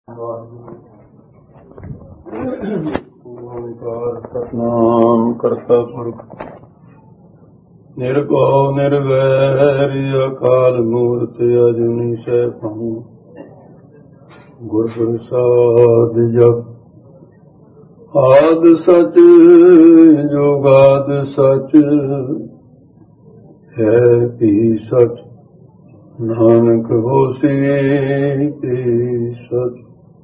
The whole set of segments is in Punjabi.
ਓਂਕਾਰ ਸਤਿਨਾਮ ਕਰਤਾ ਪੁਰਖ ਨਿਰਭਉ ਨਿਰਵੈਰ ਅਕਾਲ ਮੂਰਤਿ ਅਜੂਨੀ ਸੈਭੰ ਗੁਰ ਪ੍ਰਸਾਦਿ ਜਪੁ ਆਦਿ ਸਚ ਜੁਗਾਦਿ ਸਚ ਹੈ ਭੀ ਸਚ ਨਾਨਕ ਹੋਸੀ ਭੀ ਸਚ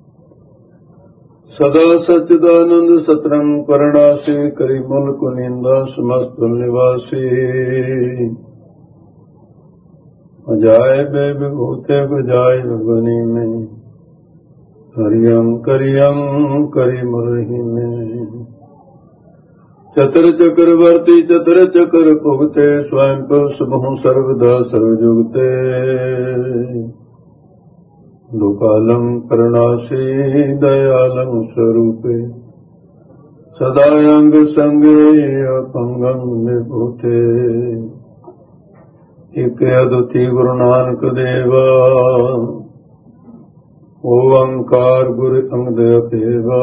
ਸਦਾ ਸਚਿਦਾਨੰਦ ਸਤਰੰਗ ਪਰਣਾਸੀ ਕਰੀ ਮੁਲਕ ਨਿੰਦਾ ਸਮਸਤ ਨਿਵਾਸੀ ਅਜਾਇ ਬੇ ਵਿਭੂਤੇ ਬਜਾਇ ਬਗਨੀ ਮੈਂ ਹਰਿਯੰ ਕਰੀ ਮੁਰਹੀਨੇ ਚਤੁਰ ਚਕਰਵਰਤੀ ਚਤੁਰ ਚਕਰ ਭੁਗਤੇ ਸਵੈਂ ਕੋ ਸੁਭਹੁ ਸਰਵਦਾ ਸਰਵ ਜੁਗਤੇ ਦੁਕਾਲੰ ਕਰੁਣਾਸੀ ਦਇਆਲੰ ਸਰੂਪੇ ਸਦਾ ਅੰਗ ਸੰਗੇ ਅਪੰਗੰ ਨਿਭੂਤੇ ਇਕ ਅਦੁੱਤੀ ਗੁਰੂ ਨਾਨਕ ਦੇਵਾ ਓੰਕਾਰ ਗੁਰ ਅੰਗਦ ਅਪੇਵਾ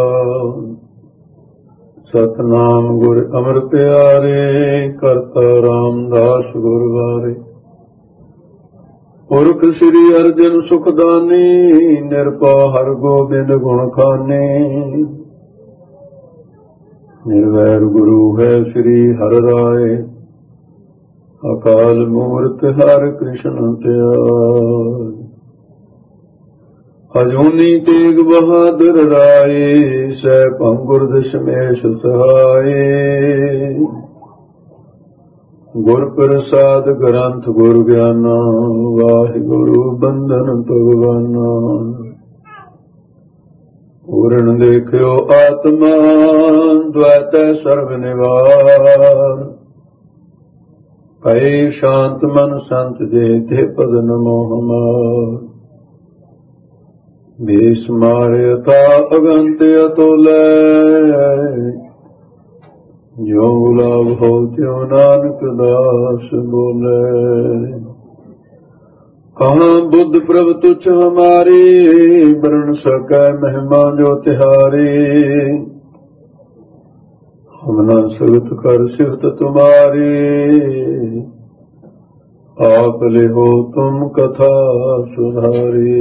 ਸਤਨਾਮ ਗੁਰ ਅਮਰ ਪਿਆਰੇ ਕਰਤਾ ਰਾਮਦਾਸ ਗੁਰ ਵਾਰੇ ਪੁਰਖ ਸ੍ਰੀ ਅਰਜਨ ਸੁਖਦਾਨੀ ਨਿਰਭਉ ਹਰਿ ਗੋਬਿੰਦ ਗੁਣ ਖਾਨੀ ਨਿਰਵੈਰ ਗੁਰੂ ਹੈ ਸ੍ਰੀ ਹਰਿ ਰਾਏ ਅਕਾਲ ਮੂਰਤਿ ਹਰਿ ਕ੍ਰਿਸ਼ਨ ਧਿਆਇ ਅਜੂਨੀ ਤੇਗ ਬਹਾਦਰ ਰਾਏ ਸੈਭੰ ਗੁਰ ਦਸ਼ਮੇਸ਼ ਸਹਾਏ ਗੁਰ ਪ੍ਰਸਾਦ ਗ੍ਰੰਥ ਗੁਰ ਗਿਆਨਾ ਵਾਹਿਗੁਰੂ ਬੰਧਨ ਭਗਵਾਨਾ ਪੂਰਨ ਦੇਖਿਓ ਆਤਮਾ ਦ્વੈਤੈ ਸਰਬ ਨਿਵਾਰ ਭੈ ਸ਼ਾਂਤ ਮਨ ਸੰਤ ਜੇ ਤੇ ਪਦ ਨਮੋ ਹਮਾਰ ਬੇਸ ਮਾਰਿਆ ਅਗੰਤ ਅਤੁਲੈ ਜੋ ਗੁਲਾਬ ਹੋ ਤਿਉ ਨਾਨਕ ਦਾਸ ਬੋਲੇ ਕਹਾਂ ਬੁੱਧ ਪ੍ਰਭ ਤੁਛ ਹਮਾਰੀ ਬਰਨ ਸਕੈ ਮਹਿਮਾ ਜੋ ਤਿਹਾਰੀ ਹਮਨਾ ਸਗਤ ਕਰ ਸਿਫਤ ਤੁਮਾਰੀ ਆਪ ਲਿਹੋ ਤੁਮ ਕਥਾ ਸੁਧਾਰੀ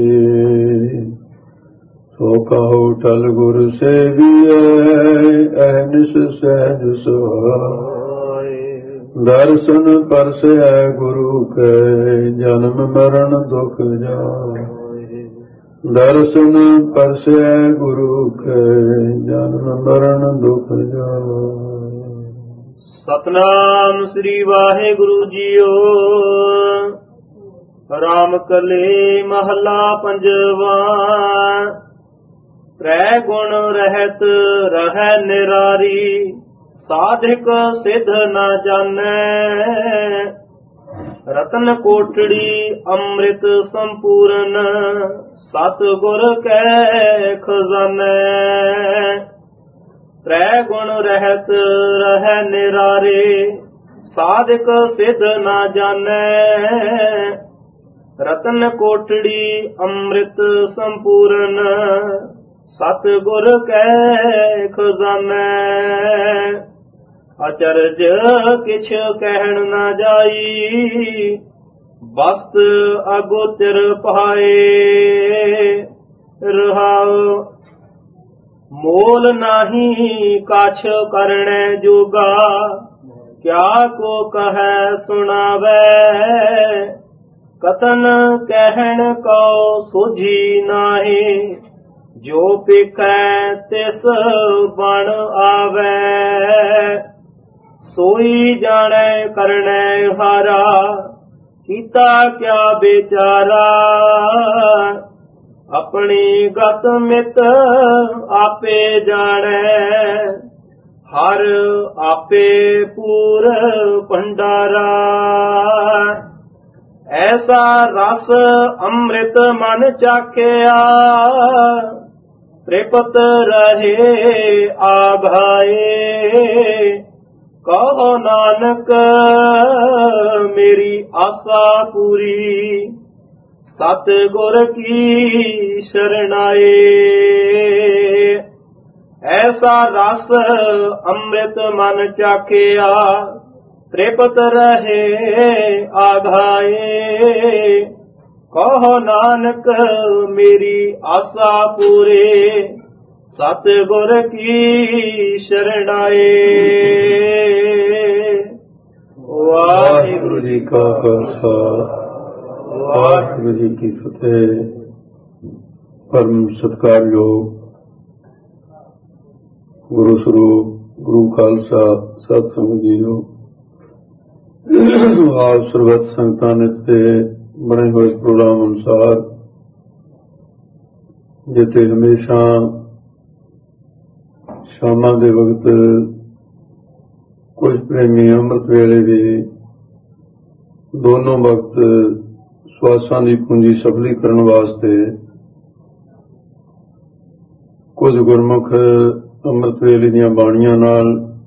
ਸੋ ਕਹੋ ਟਲ ਗੁਰ ਸੇਵੀਐ ਅਹਨਿਸ ਸਹਿਜ ਸੁਹਾਏ ਦਰਸ਼ਨ ਪਰਸੈ ਗੁਰੂ ਕੈ ਜਨਮ ਮਰਨ ਦੁਖ ਜਾਏ ਦਰਸ਼ਨ ਪਰਸੈ ਗੁਰੂ ਕੈ ਜਨਮ ਮਰਨ ਦੁਖ ਜਾਏ। ਸਤਨਾਮ ਸ੍ਰੀ ਵਾਹਿਗੁਰੂ ਜੀਓ। ਰਾਮ ਕਲੇ ਮਹਲਾ ਪੰਜਵਾ। ਤ੍ਰੈ ਗੁਣ ਰਹਿਤ ਰਹੈ ਨਿਰਾਰੀ ਸਾਧਿਕ ਸਿਧ ਨ ਜਾਣੈ ਰਤਨ ਕੋਟੜੀ ਅੰਮ੍ਰਿਤ ਸੰਪੂਰਨ ਸਤ ਗੁਰ ਕੈ ਖਜ਼ਾਨੈ ਤ੍ਰੈ ਗੁਣ ਰਹਿਤ ਰਹੈ ਨਿਰਾਰੇ ਸਾਧਿਕ ਸਿਧ ਨ ਜਾਣੈ ਰਤਨ ਕੋਟੜੀ ਅੰਮ੍ਰਿਤ ਸੰਪੂਰਨ ਸਤ ਗੁਰ ਕੈ ਖਜ਼ਾਨੈ ਅਚਰਜ ਕਿਛ ਕਹਿਣ ਨ ਜਾਈ ਬਸਤ ਅਗੋਚਰ ਪਾਏ ਰਹਾਉ ਮੋਲ ਨਾਹੀ ਕਛ ਕਰਣੈ ਜੋਗਾ ਕਿਆ ਕੋ ਕਹੈ ਸੁਣਾਵੈ ਕਤਨ ਕਹਿਣ ਕੋ ਸੋਝੀ ਨਾਹੀ ਜੋ ਪੇਖੈ ਤਿਸ ਬਣ ਆਵੈ ਸੋਈ ਜਾਣੈ ਕਰਣੈ ਹਾਰਾ ਕੀਤਾ ਕਿਆ ਬੇਚਾਰਾ ਆਪਣੀ ਗਤ ਮਿਤ ਆਪੇ ਜਾਣੈ ਹਰ ਆਪੇ ਪੂਰ ਭੰਡਾਰਾ ਐਸਾ ਰਸ ਅੰਮ੍ਰਿਤ ਮਨ ਚਾਖਿਆ ਤ੍ਰਿਪਤ ਰਹੇ ਆਭਾਏ ਕਹੋ ਨਾਨਕ ਮੇਰੀ ਆਸਾ ਪੂਰੀ सतगुर की शरणाए। ऐसा रस अमृत मन चाखिया, तृप्त रहे आघाए। कहो नानक मेरी आशा पूरे, सतगुर की शरणाए। वाहिगुरु जी का खालसा, वाहिगुरु जी की फतेह। परम सत्कारयोग गुरु स्वरूप गुरु खालसा सतसंग जीओ। आप ਸਰਬੱਤ ਸੰਗਤਾਂ ਦੇ ਬਣੇ ਹੋਏ ਪ੍ਰੋਗਰਾਮ ਅਨੁਸਾਰ ਜਿੱਥੇ ਹਮੇਸ਼ਾ ਸ਼ਾਮਾਂ ਦੇ ਵਕਤ ਕੁਝ ਪ੍ਰੇਮੀ ਅੰਮ੍ਰਿਤ ਵੇਲੇ ਵੀ ਦੋਨੋਂ ਵਕਤ ਸਵਾਸਾਂ ਦੀ ਪੂੰਜੀ ਸਫਲੀ ਕਰਨ ਵਾਸਤੇ ਕੁਝ ਗੁਰਮੁਖ ਅੰਮ੍ਰਿਤ ਵੇਲੇ ਦੀਆਂ ਬਾਣੀਆਂ ਨਾਲ,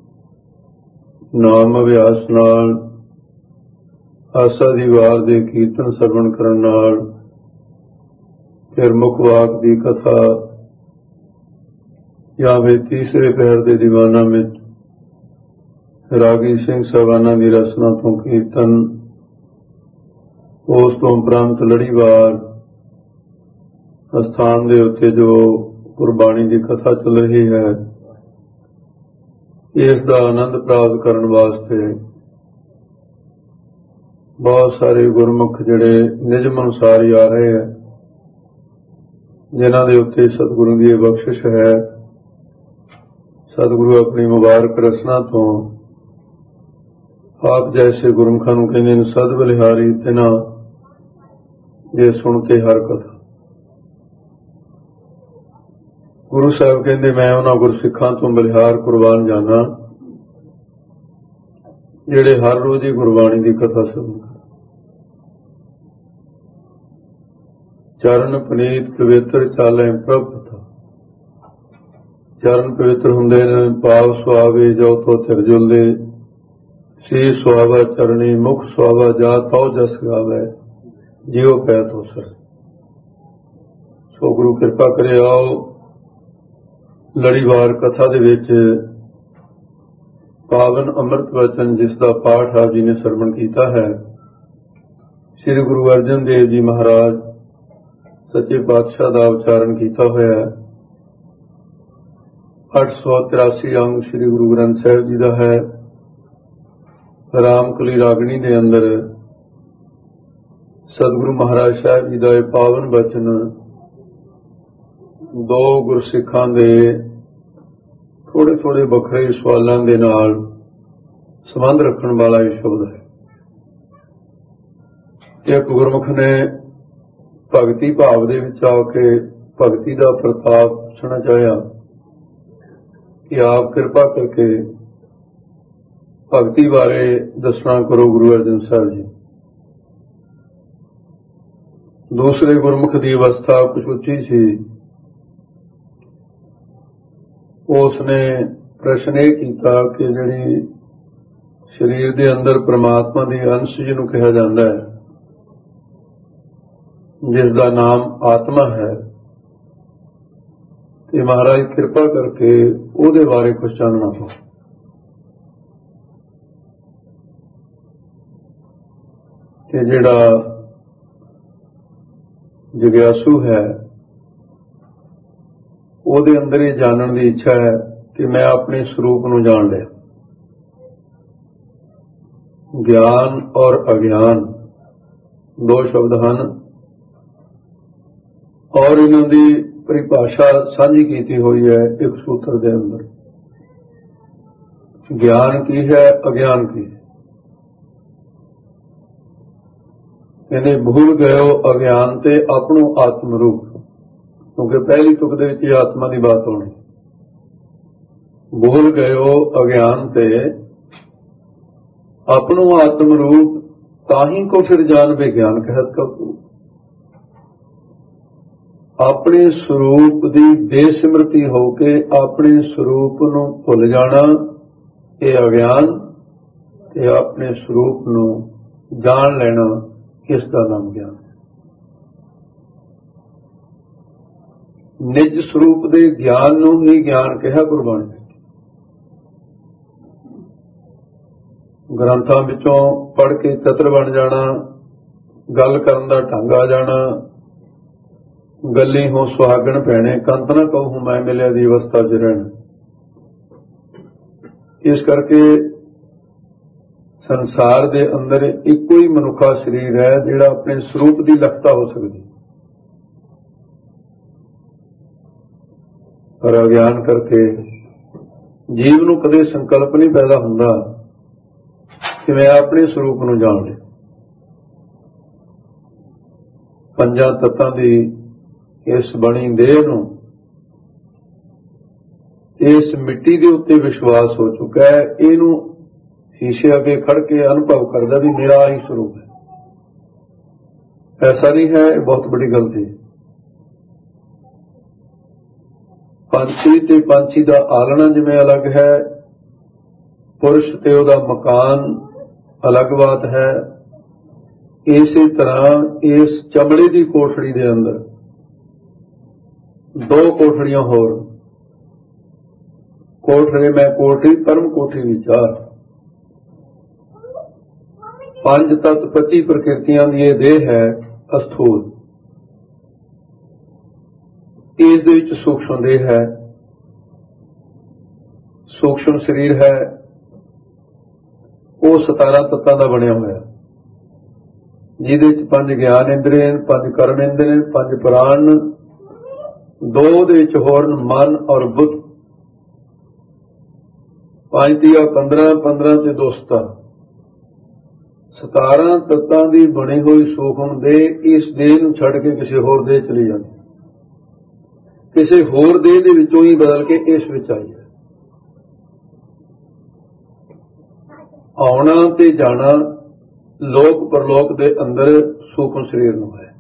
ਨਾਮ ਅਭਿਆਸ ਨਾਲ, ਆਸਾ ਦੀ ਵਾਰ ਦੇ ਕੀਰਤਨ ਸਰਵਣ ਕਰਨ ਨਾਲ, ਫਿਰ ਮੁੱਖ ਵਾਕ ਦੀ ਕਥਾ ਜਾਂ ਫਿਰ ਤੀਸਰੇ ਪਹਿਰ ਦੇ ਦੀਵਾਨਾਂ ਵਿੱਚ ਰਾਗੀ ਸਿੰਘ ਸਾਹਿਬਾਨਾਂ ਦੀ ਰਚਨਾ ਤੋਂ ਕੀਰਤਨ, ਉਸ ਤੋਂ ਉਪਰੰਤ ਲੜੀਵਾਰ ਅਸਥਾਨ ਦੇ ਉੱਤੇ ਜੋ ਗੁਰਬਾਣੀ ਦੀ ਕਥਾ ਚੱਲ ਰਹੀ ਹੈ, ਇਸ ਦਾ ਆਨੰਦ ਪ੍ਰਾਪਤ ਕਰਨ ਵਾਸਤੇ ਬਹੁਤ ਸਾਰੇ ਗੁਰਮੁਖ ਜਿਹੜੇ ਨਿਯਮ ਅਨੁਸਾਰ ਹੀ ਆ ਰਹੇ ਹੈ, ਜਿਨ੍ਹਾਂ ਦੇ ਉੱਤੇ ਸਤਿਗੁਰੂ ਦੀ ਬਖਸ਼ਿਸ਼ ਹੈ। ਸਤਿਗੁਰੂ ਆਪਣੀ ਮੁਬਾਰਕ ਰਚਨਾ ਤੋਂ ਆਪ ਜੈਸੇ ਗੁਰਮੁਖਾਂ ਨੂੰ ਕਹਿੰਦੇ ਨੇ, ਸਦ ਬਲਿਹਾਰੀ ਤਿਨਾ ਜੇ ਸੁਣ ਕੇ ਹਰ ਕਥਾ। ਗੁਰੂ ਸਾਹਿਬ ਕਹਿੰਦੇ, ਮੈਂ ਉਹਨਾਂ ਗੁਰਸਿੱਖਾਂ ਤੋਂ ਬਲਿਹਾਰ ਕੁਰਬਾਨ ਜਾਣਾ ਜਿਹੜੇ ਹਰ ਰੋਜ਼ ਹੀ ਗੁਰਬਾਣੀ ਦੀ ਕਥਾ ਸੁਣਦੇ। ਚਰਨ ਪਨੀਤ ਪਵਿੱਤਰ ਚਾਲੇ ਪ੍ਰਭ ਕਥਾ। ਚਰਨ ਪਵਿੱਤਰ ਹੁੰਦੇ ਨੇ, ਪਾਵ ਸੁਆਵੇ ਜੋ ਤੋ ਤਿਰਜੁਲਦੇ, ਸੀ ਸੁਆਵਾ ਚਰਣੀ ਮੁਖ ਸੁਆਵਾ ਜਾ ਤਉ ਜਸ ਗਾਵੇ, ਜਿਉ ਪੈ ਤੋ ਸਰ। ਸੋ ਗੁਰੂ ਕਿਰਪਾ ਕਰੇ, ਆਓ ਲੜੀਵਾਰ ਕਥਾ ਦੇ ਵਿੱਚ ਪਾਵਨ ਅੰਮ੍ਰਿਤ ਵਚਨ ਜਿਸ ਦਾ ਪਾਠ ਆਪ ਜੀ ਨੇ ਸਰਵਣ ਕੀਤਾ ਹੈ, ਸ੍ਰੀ ਗੁਰੂ ਅਰਜਨ ਦੇਵ ਜੀ ਮਹਾਰਾਜ ਸੱਚੇ ਪਾਤਸ਼ਾਹ ਦਾ ਉਚਾਰਨ ਕੀਤਾ ਹੋਇਆ ਹੈ। 883 ਅੰਗ ਸ੍ਰੀ ਗੁਰੂ ਗ੍ਰੰਥ ਸਾਹਿਬ ਜੀ ਦਾ ਹੈ। ਰਾਮਕਲੀ ਰਾਗਣੀ ਦੇ ਅੰਦਰ ਸਤਿਗੁਰੂ ਮਹਾਰਾਜ ਸਾਹਿਬ ਜੀ ਦਾ ਇਹ ਪਾਵਨ ਬਚਨ ਦੋ ਗੁਰਸਿੱਖਾਂ ਦੇ ਥੋੜੇ ਥੋੜੇ ਵੱਖਰੇ ਸਵਾਲਾਂ ਦੇ ਨਾਲ ਸੰਬੰਧ ਰੱਖਣ ਵਾਲਾ ਇਹ ਸ਼ਬਦ ਹੈ। ਇੱਕ ਗੁਰਮੁਖ ਨੇ ਭਗਤੀ ਭਾਵ ਦੇ ਵਿੱਚ ਆ ਕੇ ਭਗਤੀ ਦਾ ਪ੍ਰਤਾਪ ਪੁੱਛਣਾ ਚਾਹਿਆ ਕਿ ਆਪ ਕਿਰਪਾ ਕਰਕੇ ਭਗਤੀ ਬਾਰੇ ਦੱਸਣਾ ਕਰੋ ਗੁਰੂ ਅਰਜਨ ਸਾਹਿਬ ਜੀ। ਦੂਸਰੇ ਗੁਰਮੁਖ ਦੀ ਅਵਸਥਾ ਕੁਝ ਉੱਚੀ ਸੀ। ਉਸ ਨੇ ਪ੍ਰਸ਼ਨ ਇਹ ਕੀਤਾ ਕਿ ਜਿਹੜੀ ਸਰੀਰ ਦੇ ਅੰਦਰ ਪ੍ਰਮਾਤਮਾ ਦੀ ਅੰਸ਼ ਜਿਹਨੂੰ ਕਿਹਾ ਜਾਂਦਾ ਹੈ, ਜਿਸ ਦਾ ਨਾਮ ਆਤਮਾ ਹੈ, ਤੇ ਮਹਾਰਾਜ ਕਿਰਪਾ ਕਰਕੇ ਉਹਦੇ ਬਾਰੇ ਕੁਝ ਜਾਣਨਾ ਪਊ। ਤੇ ਜਿਹੜਾ ਜਿਗਿਆਸੂ ਹੈ, ਉਹਦੇ ਅੰਦਰ ਇਹ ਜਾਣਨ ਦੀ ਇੱਛਾ ਹੈ ਕਿ ਮੈਂ ਆਪਣੇ ਸਰੂਪ ਨੂੰ ਜਾਣ ਲਿਆ। ਗਿਆਨ ਔਰ ਅਗਿਆਨ ਦੋ ਸ਼ਬਦ ਹਨ ਔਰ ਇਹਨਾਂ ਦੀ ਪਰਿਭਾਸ਼ਾ ਸਾਂਝੀ ਕੀਤੀ ਹੋਈ ਹੈ ਇੱਕ ਸੂਤਰ ਦੇ ਅੰਦਰ। ਗਿਆਨ ਕੀ ਹੈ, ਅਗਿਆਨ ਕੀ ਹੈ? ਕਹਿੰਦੇ ਭੁੱਲ ਗਇਓ ਅਗਿਆਨ ਤੇ ਆਪਣੋ ਆਤਮ ਰੂਪ, ਕਿਉਂਕਿ ਪਹਿਲੀ ਤੁਕ ਦੇ ਵਿੱਚ ਆਤਮਾ ਦੀ ਬਾਤ ਹੋਣੀ। ਭੁੱਲ ਗਇਓ ਅਗਿਆਨ ਤੇ ਆਪਣੋ ਆਤਮ ਰੂਪ, ਤਾਹੀਂ ਕੋ ਫਿਰ ਜਾਣ ਵਿਗਿਆਨ ਕਹਿਤ ਕਬੂ। ਆਪਣੇ ਸਰੂਪ ਦੀ ਬੇਸਿਮਰਤੀ ਹੋ ਕੇ ਆਪਣੇ ਸਰੂਪ ਨੂੰ ਭੁੱਲ ਜਾਣਾ ਇਹ ਅਗਿਆਨ, ਤੇ ਆਪਣੇ ਸਰੂਪ ਨੂੰ ਜਾਣ ਲੈਣਾ ਇਸ ਦਾ ਨਾਮ ਗਿਆਨ। ਨਿਜ ਸਰੂਪ ਦੇ ਗਿਆਨ ਨੂੰ ਹੀ ਗਿਆਨ ਕਿਹਾ ਗੁਰਬਾਣੀ ਨੇ। ਗ੍ਰੰਥਾਂ ਵਿੱਚੋਂ ਪੜ੍ਹ ਕੇ ਚਤਰ ਬਣ ਜਾਣਾ, ਗੱਲ ਕਰਨ ਦਾ ਢੰਗ ਆ ਜਾਣਾ, ਗੱਲੀ ਹੋ ਸੁਹਾਗਣ ਭੈਣੇ ਕੰਤ ਨਾ ਕਹੂੰ ਮੈਂ ਮਿਲਿਆ ਦੀ ਅਵਸਥਾ 'ਚ ਰਹਿਣਾ। ਇਸ ਕਰਕੇ ਸੰਸਾਰ ਦੇ ਅੰਦਰ ਇੱਕੋ ਹੀ ਮਨੁੱਖਾ ਸਰੀਰ ਹੈ ਜਿਹੜਾ ਆਪਣੇ ਸਰੂਪ ਦੀ ਲਖਤਾ ਹੋ ਸਕਦੀ, ਪਰ ਅਗਿਆਨ ਕਰਕੇ ਜੀਵ ਨੂੰ ਕਦੇ ਸੰਕਲਪ ਨਹੀਂ ਪੈਦਾ ਹੁੰਦਾ ਕਿ ਮੈਂ ਆਪਣੇ ਸਰੂਪ ਨੂੰ ਜਾਣ ਲਿਆ। ਪੰਜਾਂ ਤੱਤਾਂ ਦੀ ਇਸ ਬਣੀ ਦੇਹ ਨੂੰ, ਇਸ ਮਿੱਟੀ ਦੇ ਉੱਤੇ ਵਿਸ਼ਵਾਸ ਹੋ ਚੁੱਕਾ ਹੈ। ਇਹਨੂੰ ਸ਼ੀਸ਼ੇ ਅੱਗੇ ਖੜ ਕੇ ਅਨੁਭਵ ਕਰਦਾ ਵੀ ਮੇਰਾ ਹੀ ਸਰੂਪ ਹੈ। ਐਸਾ ਨਹੀਂ ਹੈ, ਇਹ ਬਹੁਤ ਵੱਡੀ ਗਲਤੀ ਹੈ। ਪੰਛੀ ਤੇ ਪੰਛੀ ਦਾ ਆਲਣਾ ਜਿਵੇਂ ਅਲੱਗ ਹੈ, ਪੁਰਸ਼ ਤੇ ਉਹਦਾ ਮਕਾਨ ਅਲੱਗ ਬਾਤ ਹੈ, ਇਸੇ ਤਰ੍ਹਾਂ ਇਸ ਚਮੜੇ ਦੀ ਕੋਠੜੀ ਦੇ ਅੰਦਰ ਦੋ ਕੋਠੜੀਆਂ ਹੋਰ, ਕੋਠੜੇ ਮੈਂ ਕੋਠੀ ਪਰਮ ਕੋਠੀ ਵਿਚਾਰ, ਪੰਜ ਤੱਤ 25 ਪ੍ਰਕਿਰਤੀਆਂ ਦੀ ਇਹ ਦੇਹ ਹੈ ਅਸਥੂਲ। ਇਸ ਦੇ ਵਿੱਚ ਸੂਖਸ਼ਮ ਦੇਹ ਹੈ, ਸੂਖਸ਼ਮ ਸਰੀਰ ਹੈ, ਉਹ 17 ਤੱਤਾਂ ਦਾ ਬਣਿਆ ਹੋਇਆ, ਜਿਹਦੇ ਵਿੱਚ 5 ਗਿਆਨ ਇੰਦਰੀਆਂ, 5 ਕਰਮ ਇੰਦਰੀਆਂ, 5 ਪ੍ਰਾਣ, 2 ਦੇ ਵਿੱਚ ਹੋਰ ਮਨ ਔਰ ਬੁੱਧ, 5 ਤੀਆ 15, 15 ਤੇ 2 17 ਤੱਤਾਂ ਦੀ ਬਣੀ ਹੋਈ ਸੂਖਮ ਦੇਹ ਇਸ ਦੇਹ ਨੂੰ ਛੱਡ ਕੇ ਕਿਸੇ ਹੋਰ ਦੇਹ ਚਲੀ ਜਾਂਦੀ, ਕਿਸੇ ਹੋਰ ਦੇਹ ਦੇ ਵਿੱਚੋਂ ਹੀ ਬਦਲ ਕੇ ਇਸ ਵਿੱਚ ਆਈ ਹੈ। ਆਉਣਾ ਤੇ ਜਾਣਾ ਲੋਕ ਪਰਲੋਕ ਦੇ ਅੰਦਰ ਸੂਖਮ ਸਰੀਰ ਨੂੰ ਹੈ।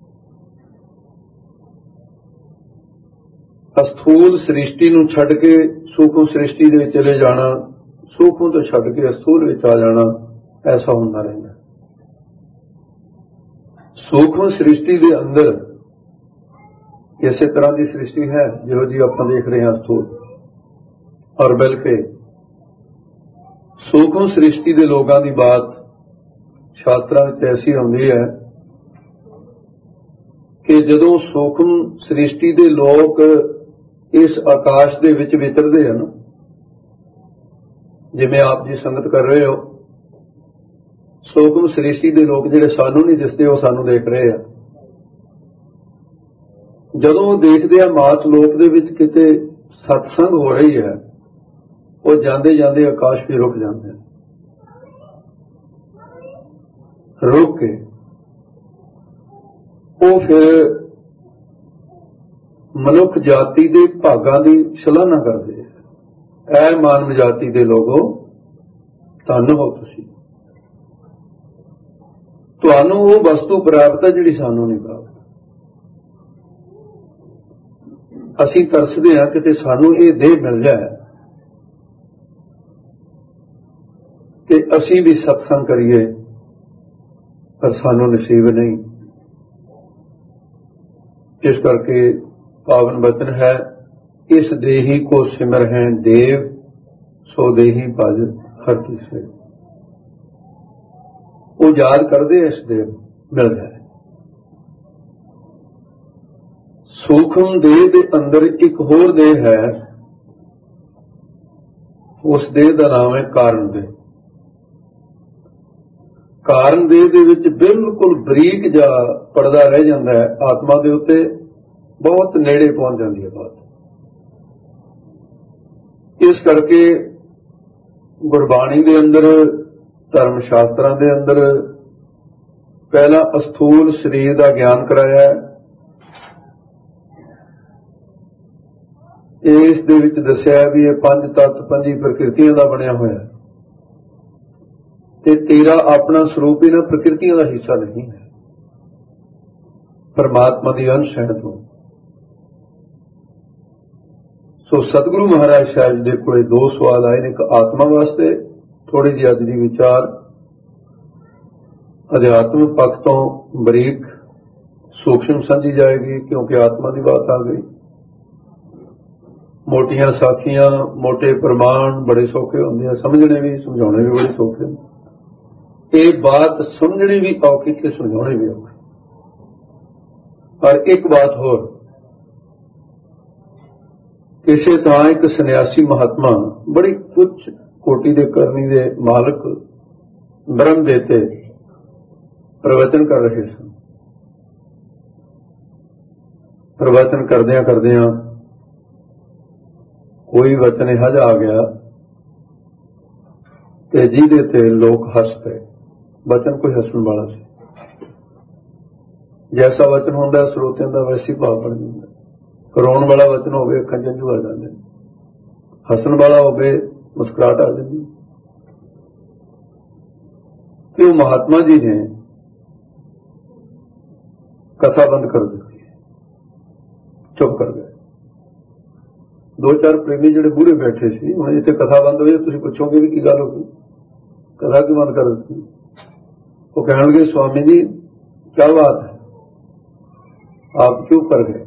ਅਸਥੂਲ ਸ੍ਰਿਸ਼ਟੀ ਨੂੰ ਛੱਡ ਕੇ ਸੂਖਮ ਸ੍ਰਿਸ਼ਟੀ ਦੇ ਵਿੱਚ ਚਲੇ ਜਾਣਾ, ਸੂਖਮ ਤੋਂ ਛੱਡ ਕੇ ਅਸਥੂਲ ਵਿੱਚ ਆ ਜਾਣਾ, ਐਸਾ ਹੁੰਦਾ ਰਹਿੰਦਾ। ਸੂਖਮ ਸ੍ਰਿਸ਼ਟੀ ਦੇ ਅੰਦਰ ਇਸੇ ਤਰ੍ਹਾਂ ਦੀ ਸ੍ਰਿਸ਼ਟੀ ਹੈ ਜਿਹੋ ਜੀ ਆਪਾਂ ਦੇਖ ਰਹੇ ਹਾਂ ਅਸਥੂਲ, ਔਰ ਬਲਕਿ ਸੂਖਮ ਸ੍ਰਿਸ਼ਟੀ ਦੇ ਲੋਕਾਂ ਦੀ ਬਾਤ ਸ਼ਾਸਤਰਾਂ ਵਿੱਚ ਐਸੀ ਆਉਂਦੀ ਹੈ ਕਿ ਜਦੋਂ ਸੂਖਮ ਸ੍ਰਿਸ਼ਟੀ ਦੇ ਲੋਕ ਇਸ ਆਕਾਸ਼ ਦੇ ਵਿੱਚ ਵਿਚਰਦੇ ਹਨ, ਜਿਵੇਂ ਆਪ ਜੀ ਸੰਗਤ ਕਰ ਰਹੇ ਹੋ, ਸੂਖਮ ਸ੍ਰਿਸ਼ਟੀ ਦੇ ਲੋਕ ਜਿਹੜੇ ਸਾਨੂੰ ਨਹੀਂ ਦਿਸਦੇ ਉਹ ਸਾਨੂੰ ਦੇਖ ਰਹੇ ਆ। ਜਦੋਂ ਉਹ ਦੇਖਦੇ ਆ ਮਾਤ ਲੋਕ ਦੇ ਵਿੱਚ ਕਿਤੇ ਸਤਸੰਗ ਹੋ ਰਹੀ ਹੈ, ਉਹ ਜਾਂਦੇ ਜਾਂਦੇ ਆਕਾਸ਼ ਵੀ ਰੁਕ ਜਾਂਦੇ ਹਨ। ਰੁਕ ਕੇ ਉਹ ਫਿਰ ਮਨੁੱਖ ਜਾਤੀ ਦੇ ਭਾਗਾਂ ਦੀ ਸ਼ਲਾਘਾ ਕਰਦੇ ਆ। ਐ ਮਾਨਵ ਜਾਤੀ ਦੇ ਲੋਗੋ, ਧੰਨ ਹੋ ਤੁਸੀਂ, ਤੁਹਾਨੂੰ ਉਹ ਵਸਤੂ ਪ੍ਰਾਪਤ ਹੈ ਜਿਹੜੀ ਸਾਨੂੰ ਨਹੀਂ ਪ੍ਰਾਪਤ। ਅਸੀਂ ਤਰਸਦੇ ਹਾਂ ਕਿਤੇ ਸਾਨੂੰ ਇਹ ਦੇਹ ਮਿਲ ਜਾਏ ਕਿ ਅਸੀਂ ਵੀ ਸਤਸੰਗ ਕਰੀਏ, ਪਰ ਸਾਨੂੰ ਨਸੀਬ ਨਹੀਂ। ਇਸ ਕਰਕੇ ਪਾਵਨ ਬਚਨ ਹੈ, ਇਸ ਦੇਹੀ ਕੋ ਸਿਮਰ ਹੈ ਦੇਵ, ਸੋ ਦੇਹੀ ਭਜ ਹਰ ਕੀ ਸੇ। ਉਹ ਯਾਦ ਕਰਦੇ ਇਸ ਦੇਹ ਮਿਲ ਜਾਏ। ਸੂਖਮ ਦੇਹ ਦੇ ਅੰਦਰ ਇੱਕ ਹੋਰ ਦੇਹ ਹੈ, ਉਸ ਦੇਹ ਦਾ ਨਾਮ ਹੈ ਕਾਰਨ ਦੇਹ। ਕਾਰਨ ਦੇਹ ਦੇ ਵਿੱਚ ਬਿਲਕੁਲ ਬਰੀਕ ਜਿਹਾ ਪਰਦਾ ਰਹਿ ਜਾਂਦਾ ਹੈ, ਆਤਮਾ ਦੇ ਉੱਤੇ ਬਹੁਤ ਨੇੜੇ ਪਹੁੰਚ ਜਾਂਦੀ ਹੈ ਬਾਤ। ਇਸ ਕਰਕੇ ਗੁਰਬਾਣੀ ਦੇ ਅੰਦਰ, ਧਰਮ ਸ਼ਾਸਤਰਾਂ ਦੇ ਅੰਦਰ ਪਹਿਲਾਂ ਅਸਥੂਲ ਸਰੀਰ ਦਾ ਗਿਆਨ ਕਰਾਇਆ ਹੈ। ਇਸ ਦੇ ਵਿੱਚ ਦੱਸਿਆ ਵੀ ਇਹ 5 ਤੱਤ 5 ਪ੍ਰਕਿਰਤੀਆਂ ਦਾ ਬਣਿਆ ਹੋਇਆ ਹੈ ਤੇ ਤੇਰਾ ਆਪਣਾ ਸਰੂਪ ਇਹਨਾਂ ਪ੍ਰਕਿਰਤੀਆਂ ਦਾ ਹਿੱਸਾ ਨਹੀਂ ਹੈ, ਪਰਮਾਤਮਾ ਦੀ ਅੰਸ਼ ਹੈ ਤੂੰ। ਸੋ ਸਤਿਗੁਰੂ ਮਹਾਰਾਜ ਸਾਹਿਬ ਦੇ ਕੋਲੇ 2 ਸਵਾਲ ਆਏ ਨੇ, ਇੱਕ ਆਤਮਾ ਵਾਸਤੇ ਥੋੜੀ ਜਿਹੀ ਅੱਜ ਦੀ ਵਿਚਾਰ ਅਧਿਆਤਮਿਕ ਪੱਖ ਤੋਂ ਬਰੀਕ ਸੂਖਸ਼ਮ ਸਮਝੀ ਜਾਏਗੀ, ਕਿਉਂਕਿ ਆਤਮਾ ਦੀ ਬਾਤ ਆ ਗਈ। ਮੋਟੀਆਂ ਸਾਖੀਆਂ, ਮੋਟੇ ਪ੍ਰਮਾਣ ਬੜੇ ਸੌਖੇ ਹੁੰਦੇ ਆ, ਸਮਝਣੇ ਵੀ ਸਮਝਾਉਣੇ ਵੀ ਬੜੇ ਸੌਖੇ ਹੁੰਦੇ। ਇਹ ਬਾਤ ਸਮਝਣੀ ਵੀ ਔਖੀ ਤੇ ਸਮਝਾਉਣੀ ਵੀ ਔਖੀ। ਪਰ ਇੱਕ ਬਾਤ ਹੋਰ, ਕਿਸੇ ਤਾਂ ਇੱਕ ਸੰਨਿਆਸੀ ਮਹਾਤਮਾ ਬੜੀ ਉੱਚ ਕੋਟੀ ਦੇ ਕਰਨੀ ਦੇ ਮਾਲਕ ਬ੍ਰਹਮ ਦੇਤੇ ਪ੍ਰਵਚਨ ਕਰ ਰਹੇ ਸਨ। ਪ੍ਰਵਚਨ ਕਰਦਿਆਂ ਕਰਦਿਆਂ ਕੋਈ ਵਚਨ ਇਹੋ ਜਿਹਾ ਆ ਗਿਆ ਕਿ ਜਿਹਦੇ ਤੇ ਲੋਕ ਹੱਸ ਪਏ। ਵਚਨ ਕੋਈ ਹੱਸਣ ਵਾਲਾ ਸੀ। ਜੈਸਾ ਵਚਨ ਹੁੰਦਾ ਸਰੋਤਿਆਂ ਦਾ ਵੈਸੀ ਭਾਵ ਬਣ ਜਾਂਦਾ। ਰੋਣ ਵਾਲਾ ਵਚਨ ਹੋਵੇ ਅੱਖਾਂ 'ਚ ਹੰਝੂ ਆ ਜਾਂਦੇ, ਹੱਸਣ ਵਾਲਾ ਹੋਵੇ ਮੁਸਕਰਾਹਟ ਆ ਜਾਂਦੀ। ਕਿ ਉਹ ਮਹਾਤਮਾ ਜੀ ਨੇ ਕਥਾ ਬੰਦ ਕਰ ਦਿੱਤੀ, ਚੁੱਪ ਕਰ ਗਏ। ਦੋ ਚਾਰ ਪ੍ਰੇਮੀ ਜਿਹੜੇ ਮੂਹਰੇ ਬੈਠੇ ਸੀ, ਹੁਣ ਇੱਥੇ ਕਥਾ ਬੰਦ ਹੋਈ, ਤੁਸੀਂ ਪੁੱਛੋਗੇ ਵੀ ਕੀ ਗੱਲ ਹੋ ਗਈ, ਕਥਾ ਕਿਉਂ ਬੰਦ ਕਰ ਦਿੱਤੀ? ਉਹ ਕਹਿਣਗੇ स्वामी जी क्या बात है, आप क्यों कर गए?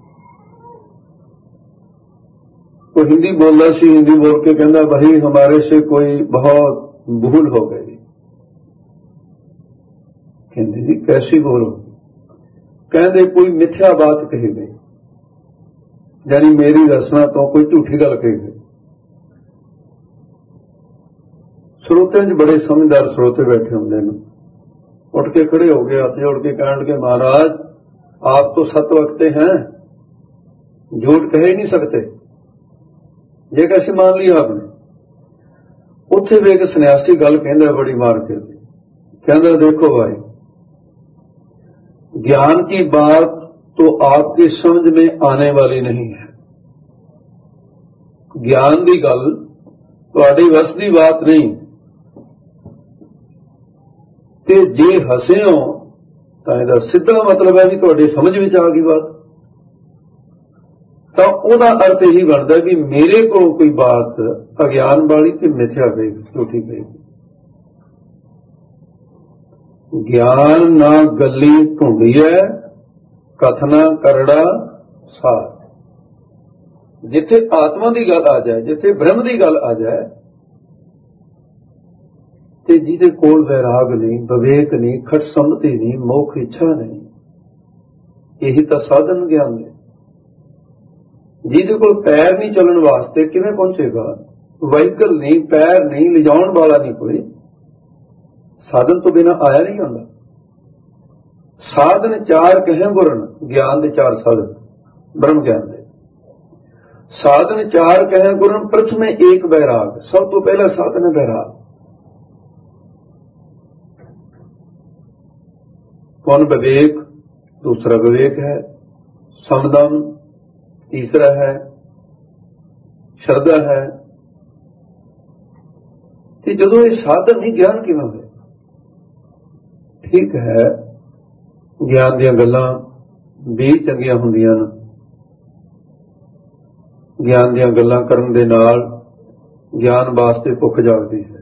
वो हिंदी बोल रहा सी, हिंदी बोल के कहना भाई हमारे से कोई बहुत भूल हो गई। कहते जी कैसी भूल हो? कहते कोई मिथ्या बात कही गई, यानी मेरी रचना तो कोई झूठी गल कही गई। श्रोते बड़े समझदार श्रोते बैठे होंगे ने, उठ के खड़े हो गए, हाथ जोड़ के कहने लगे महाराज आप तो सत वक्ते हैं, झूठ कह ही नहीं सकते, ये कैसे मान लिया आपने? उत्थे भी एक सन्यासी गल कहंदा बड़ी मार के, कहंदा देखो भाई ज्ञान की बात तो आपकी समझ में आने वाली नहीं है। ज्ञान की गल तुहाडी वस की बात नहीं, ते जे हसे हो तो इसका सीधा मतलब है भी तुहाडी समझ में आ गई बात, तो उसका अर्थ यही बनता भी मेरे को कोई बात अज्ञान वाली ते मिथ्या गई, झूठी गई। ज्ञान ना गली ढूंढी है, कथना करड़ा सार। जिथे आत्मा की गल आ जाए, जिथे ब्रह्म की गल आ जाए, ते जिहदे कोल वैराग नहीं, विवेक नहीं, खट सम्मति नहीं, मोख इच्छा नहीं, यही तो साधन ज्ञान है। जिहदे कोल पैर नहीं चलण वास्ते किवें पहुंचेगा? व्हीकल नहीं, पैर नहीं, लिजाउण वाला नहीं, कोई साधन तो बिना आया नहीं आंदा। साधन चार कहें गुरन, ज्ञान के चार साधन ब्रह्म ज्ञान दे। साधन चार कहें गुरन, प्रथम एक वैराग, सब तो पहला साधन है वैराग। कौन? विवेक, दूसरा विवेक है, समदम तीसरा है, श्रद्धा है। कि जदों ये साधन नहीं, ज्ञान किवें होवे? ठीक है ज्ञान ਦੀਆਂ ਗੱਲਾਂ ਵੀ ਚੰਗੀਆਂ ਹੁੰਦੀਆਂ ਨੇ, ਗਿਆਨ ਦੀਆਂ ਗੱਲਾਂ ਕਰਨ ਦੇ ਨਾਲ ਗਿਆਨ ਵਾਸਤੇ ਭੁੱਖ ਜਾਗਦੀ ਹੈ।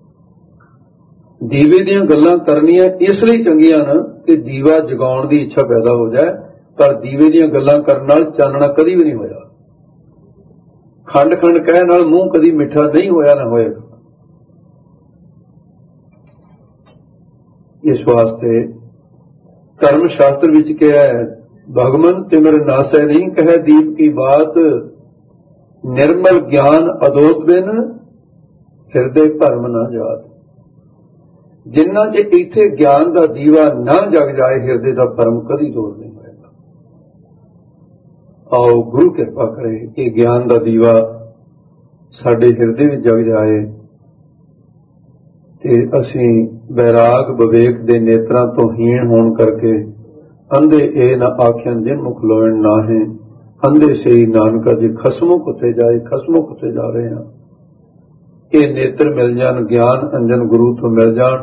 ਦੀਵੇ ਦੀਆਂ ਗੱਲਾਂ ਕਰਨੀਆਂ ਇਸ ਲਈ ਚੰਗੀਆਂ ਨੇ ਕਿ ਦੀਵਾ ਜਗਾਉਣ ਦੀ ਇੱਛਾ ਪੈਦਾ ਹੋ ਜਾਏ, ਪਰ ਦੀਵੇ ਦੀਆਂ ਗੱਲਾਂ ਕਰਨ ਨਾਲ ਚਾਨਣਾ ਕਦੀ ਵੀ ਨਹੀਂ ਹੋਇਆ। ਖੰਡ ਖੰਡ ਕਹਿ ਨਾਲ ਮੂੰਹ ਕਦੀ ਮਿੱਠਾ ਨਹੀਂ ਹੋਇਆ, ਨਾ ਹੋਏਗਾ। इस वास्ते धर्म शास्त्र विच कहा है, भगवन तिमर नासै नहीं कहे दीप की बात, निर्मल ज्ञान अदोत बिन हिरदे भरम ना जात। जिन्ना च इत्थे ज्ञान का दीवा ना जग जाए, हिरदे का भरम कदी दूर नहीं होएगा। आओ गुरु कृपा करे कि ज्ञान का दीवा साडे हिरदे विच जग जाए ते असीं वैराग विवेक दे नेत्रां तो हीण होण करके अंधे ए न आख्यन जिन मुख लोयण नाहे, अंधे से ही नानका जी खसमों कुथे जाए, खसमों कुथे जा रहे हैं। ये नेत्र मिल जान, ज्ञान अंजन गुरु तो मिल जान,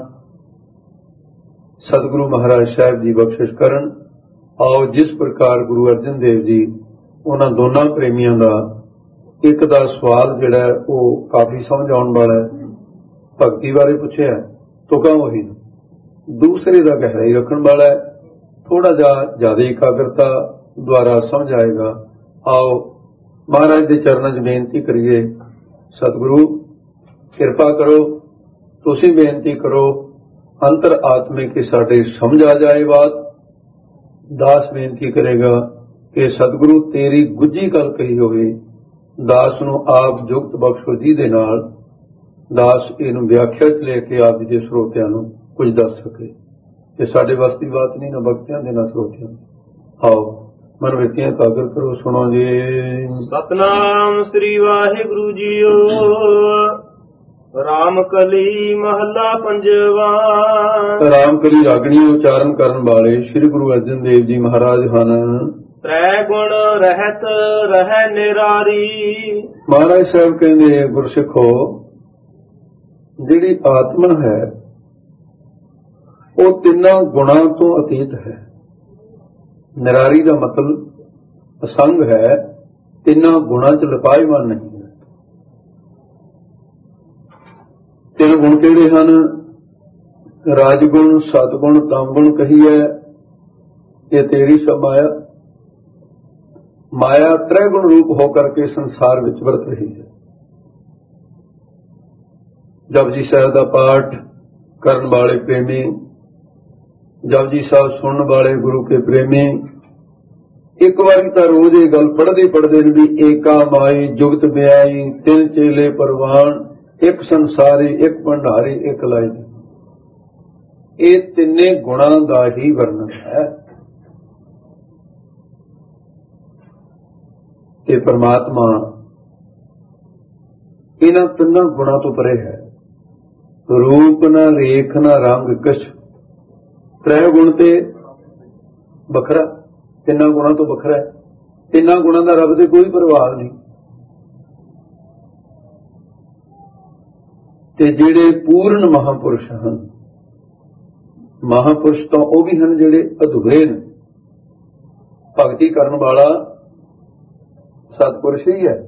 सतगुरु महाराज साहब जी बख्शिश करन। आओ जिस प्रकार गुरु अर्जन देव जी उन्हां दोनों प्रेमियों का एक दा सवाल जिहड़ा वो काफी समझ आउण वाला है, भगती बारे पूछे तो कह वही, दूसरे का गहराई रखने वाला है, थोड़ा जा ज्यादा एकाग्रता द्वारा समझ आएगा। आओ महाराज के चरणों च बेनती करिए, सतगुरु किरपा करो, तुसीं बेनती करो, अंतर आत्मे की साडे समझ आ जाए बात। दास बेनती करेगा कि सतगुरु तेरी गुज्जी गल कही होवे, दास नूं आप जुगत बख्शो जी दे नाल दास इहनूं व्याख्या च लेके आप जी दे ਸਰੋਤਿਆਂ ਨੂੰ कुछ दस सके। ये साडे बस की बात नहीं, ना भगतियां दे ना ਸਰੋਤਿਆਂ ਦੀ। आओ मन वित्तियां कागर करो, सुनो जी। सतनाम श्री वाहिगुरु जीओ। रामकली महला पंजवा। रामकली रागणी उच्चारण करन वाले श्री गुरु अर्जन देव जी महाराज हन। त्रै गुण रहत रह निरारी। महाराज साहब कहंदे गुरसिखो, जिहड़ी आत्मा है वो तिन्ना गुणा तो अतीत है। निरारी का मतलब असंग है, तिन्ना गुणा च लपायमान नहीं है। तीन गुण किहड़े हन? राजगुण, सतगुण, तमगुण कही है। ये तेरी सब माया, माया त्रै गुण रूप होकर के संसार विच वरत रही है। जपजी साहिब का पाठ करन वाले प्रेमी, जपजी साहब सुनने वाले गुरु के प्रेमी, एक बार तो रोज ये गल पढ़ते पढ़ते भी एका माई जुगत ब्याई, तिल चेले परवान, एक संसारी, एक भंडारी, एक लाई। ये तिन्ने गुणा का ही वर्णन है कि परमात्मा इन्हां तिन्ना गुणा तो परे है। रूप ना रेख ना रंग कछ, त्रै गुण ते बखरा, तिन्ना गुणा तो बखरा है। तिन्ना गुणा का रब से कोई प्रभाव नहीं। ते जिहड़े पूर्ण महापुरुष हैं, महापुरुष तो वह भी हैं जिहड़े अधूरे ने। भगती करन वाला सतपुरुष ही है।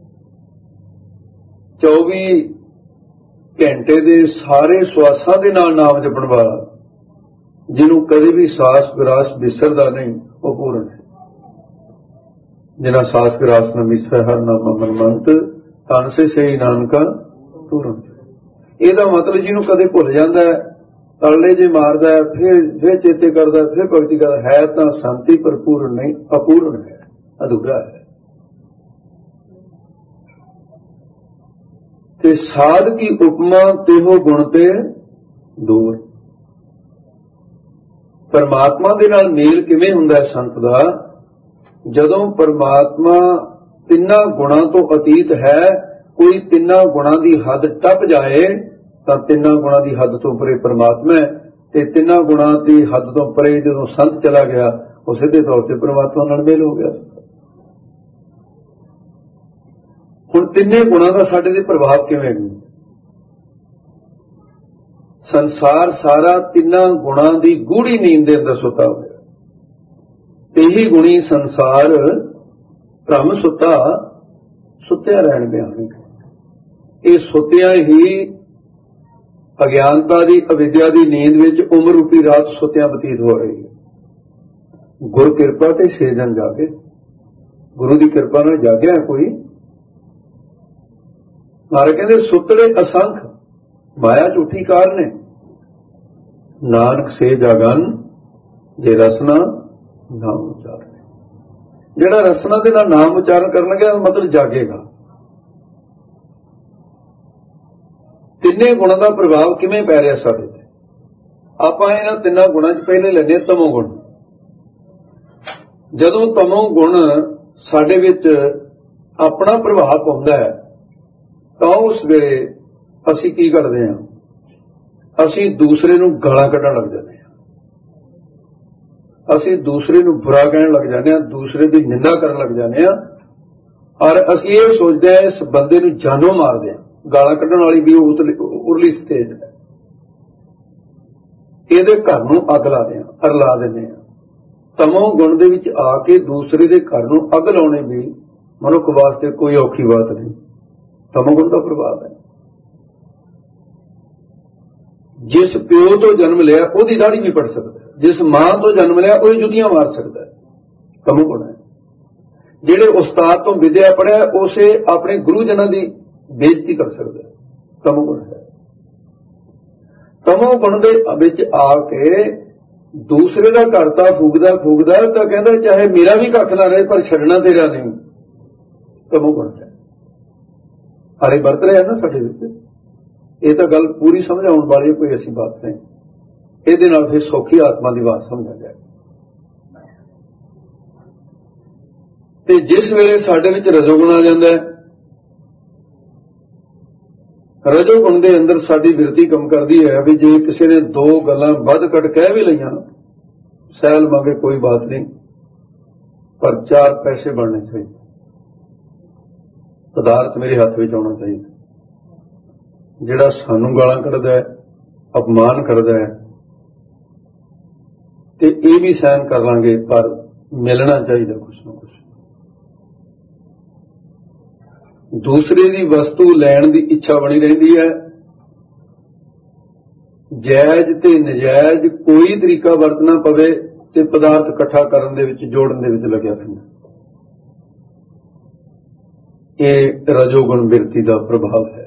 24 घंटे दे सारे श्वासां दे नाल नाम जपण वाला, जिन्हों कभी भी सास विरास विसरदा नहीं, वो पूर्ण है। जिन्हें सास विरास न मिसर हर नाम मनमंत, तन से सही नानका पूर्ण। ਇਹਦਾ मतलब ਜਿਹਨੂੰ कदे भुल जाता है, तले जे मारदा है, फिर चेते करता, फिर भगती करता है, तो शांति भरपूर्ण नहीं, अपूर्ण है, अधूरा है। ते साध की उपमा तेहो गुण ते दूर। परमात्मा दे नाल मेल किवें हुंदा है संत दा? जदों परमात्मा तिन्ना गुणा तो अतीत है, कोई तिन्ना गुणा की हद टप जाए तो तिन्ना गुणा की हद तो परे परमात्मा है, ते तिन्ना गुणा की हद तो परे जदों संत चला गया, वो सीधे तौर पर परमात्मा नाल मेल हो गया। हुण तिन्ने गुणा का साडे ते प्रभाव किवें? संसार सारा तिन्ना गुणा की गूढ़ी नींद के अंदर सुता हुआ। यही गुणी संसार भ्रम सुता सुत्या रहन बिहानी। ये सुत्या ही अज्ञानता की अविद्या की नींद विच उम्र रूपी रात सुत्या बतीत हो रही है। गुर किरपा ते सेजन जागे, गुरु की किरपा नाल जागया कोई। मारे कहते सुतले असंख, माया झूठी कार ने, नानक से जागन जे रसना नाम उच्चारण। जिहड़ा रसना दे नाल नाम उच्चारण करन गया मतलब जागेगा। तिन्ने गुणां दा प्रभाव किवें पै रिहा साडे ते? आपां इन्हां तिन्नां गुणां च पहले लैने तमो गुण। जदों तमो गुण साडे विच अपना प्रभाव पाउंदा है तां उस वेले असीं की करदे हां? असीं दूसरे नूं गालां कढण लग जांदे हां, असीं दूसरे नूं बुरा कहण लग जांदे हां, दूसरे दी निंदा करन लग जांदे हां, और असीं ये सोचदे हां इस बंदे नूं जानों मारदे हां। गालां कढण वाली भी उरली स्टेज है, इहदे घर नूं अग लादे हां, अरला दिंदे हां। तमो गुण दे विच आके दूसरे दे घर नूं अग लाउणे भी मनुख वास्ते कोई औखी बात नहीं। तमो गुण का प्रभाव है। जिस प्यो तो जन्म लिया उसकी दाढ़ी भी पड़ सकता है, जिस मां तो जन्म लिया उसकी जुतियां मार सकता है, तमो गुण है। ਜਿਹੜੇ ਉਸਤਾਦ ਤੋਂ ਵਿਦਿਆ ਪੜ੍ਹਿਆ ਉਸੇ ਆਪਣੇ ਗੁਰੂ ਜਨਾਂ ਦੀ ਬੇਇੱਜ਼ਤੀ ਕਰ ਸਕਦਾ। ਤਮੋ ਗੁਣ ਹੈ। ਤਮੋ ਗੁਣ ਦੇ ਵਿੱਚ ਆ ਕੇ ਦੂਸਰੇ ਦਾ ਘਰ ਤਾਂ ਫੂਕਦਾ ਤਾਂ ਕਹਿੰਦਾ ਚਾਹੇ ਮੇਰਾ ਵੀ ਕੱਖ ਨਾ ਰਹੇ ਪਰ ਛੱਡਣਾ ਤੇਰਾ ਨਹੀਂ। ਤਮੋ ਗੁਣ ਹੈ। ਹਾਲੇ ਵਰਤ ਰਿਹਾ ਨਾ ਸਾਡੇ ਵਿੱਚ। ਇਹ ਤਾਂ ਗੱਲ ਪੂਰੀ ਸਮਝ ਆਉਣ ਵਾਲੀ ਕੋਈ ਐਸੀ ਬਾਤ ਨਹੀਂ। ਇਹਦੇ ਨਾਲ ਫਿਰ ਸੌਖੀ ਆਤਮਾ ਦੀ ਬਾਤ ਸਮਝ ਆ ਜਾਏ। ਤੇ ਜਿਸ ਵੇਲੇ ਸਾਡੇ ਵਿੱਚ ਰਜੋਗੁਣ ਆ ਜਾਂਦਾ ਹੈ, ਰਜੋਗੁਣ ਦੇ ਅੰਦਰ ਸਾਡੀ ਬਿਰਤੀ ਕੰਮ ਕਰਦੀ ਹੈ ਵੀ ਜੇ ਕਿਸੇ ਨੇ ਦੋ ਗੱਲਾਂ ਵੱਧ ਘੱਟ ਕਹਿ ਵੀ ਲਈਆਂ, ਸਹਿਲ ਮੰਗੇ ਕੋਈ ਬਾਤ ਨਹੀਂ, ਪਰ ਚਾਰ ਪੈਸੇ ਬਣਨੇ ਚਾਹੀਦੇ, ਪਦਾਰਥ ਮੇਰੇ ਹੱਥ ਵਿੱਚ ਆਉਣਾ ਚਾਹੀਦਾ। ਜਿਹੜਾ ਸਾਨੂੰ ਗਾਲਾਂ ਕੱਢਦਾ ਹੈ, ਅਪਮਾਨ ਕਰਦਾ ਹੈ, ਤੇ ਇਹ ਵੀ ਸਹਿਨ ਕਰ ਲਾਂਗੇ, ਪਰ ਮਿਲਣਾ ਚਾਹੀਦਾ ਕੁਛ ਨਾ ਕੁਛ। ਦੂਸਰੇ ਦੀ ਵਸਤੂ ਲੈਣ ਦੀ ਇੱਛਾ ਬਣੀ ਰਹਿੰਦੀ ਹੈ। ਜਾਇਜ਼ ਤੇ ਨਜਾਇਜ਼ ਕੋਈ ਤਰੀਕਾ ਵਰਤਣਾ ਪਵੇ ਤੇ ਪਦਾਰਥ ਇਕੱਠਾ ਕਰਨ ਦੇ ਵਿੱਚ, ਜੋੜਨ ਦੇ ਵਿੱਚ ਲੱਗਿਆ ਰਹਿੰਦਾ। ਇਹ ਰਜੋਗੁਣ ਬਿਰਤੀ ਦਾ ਪ੍ਰਭਾਵ ਹੈ।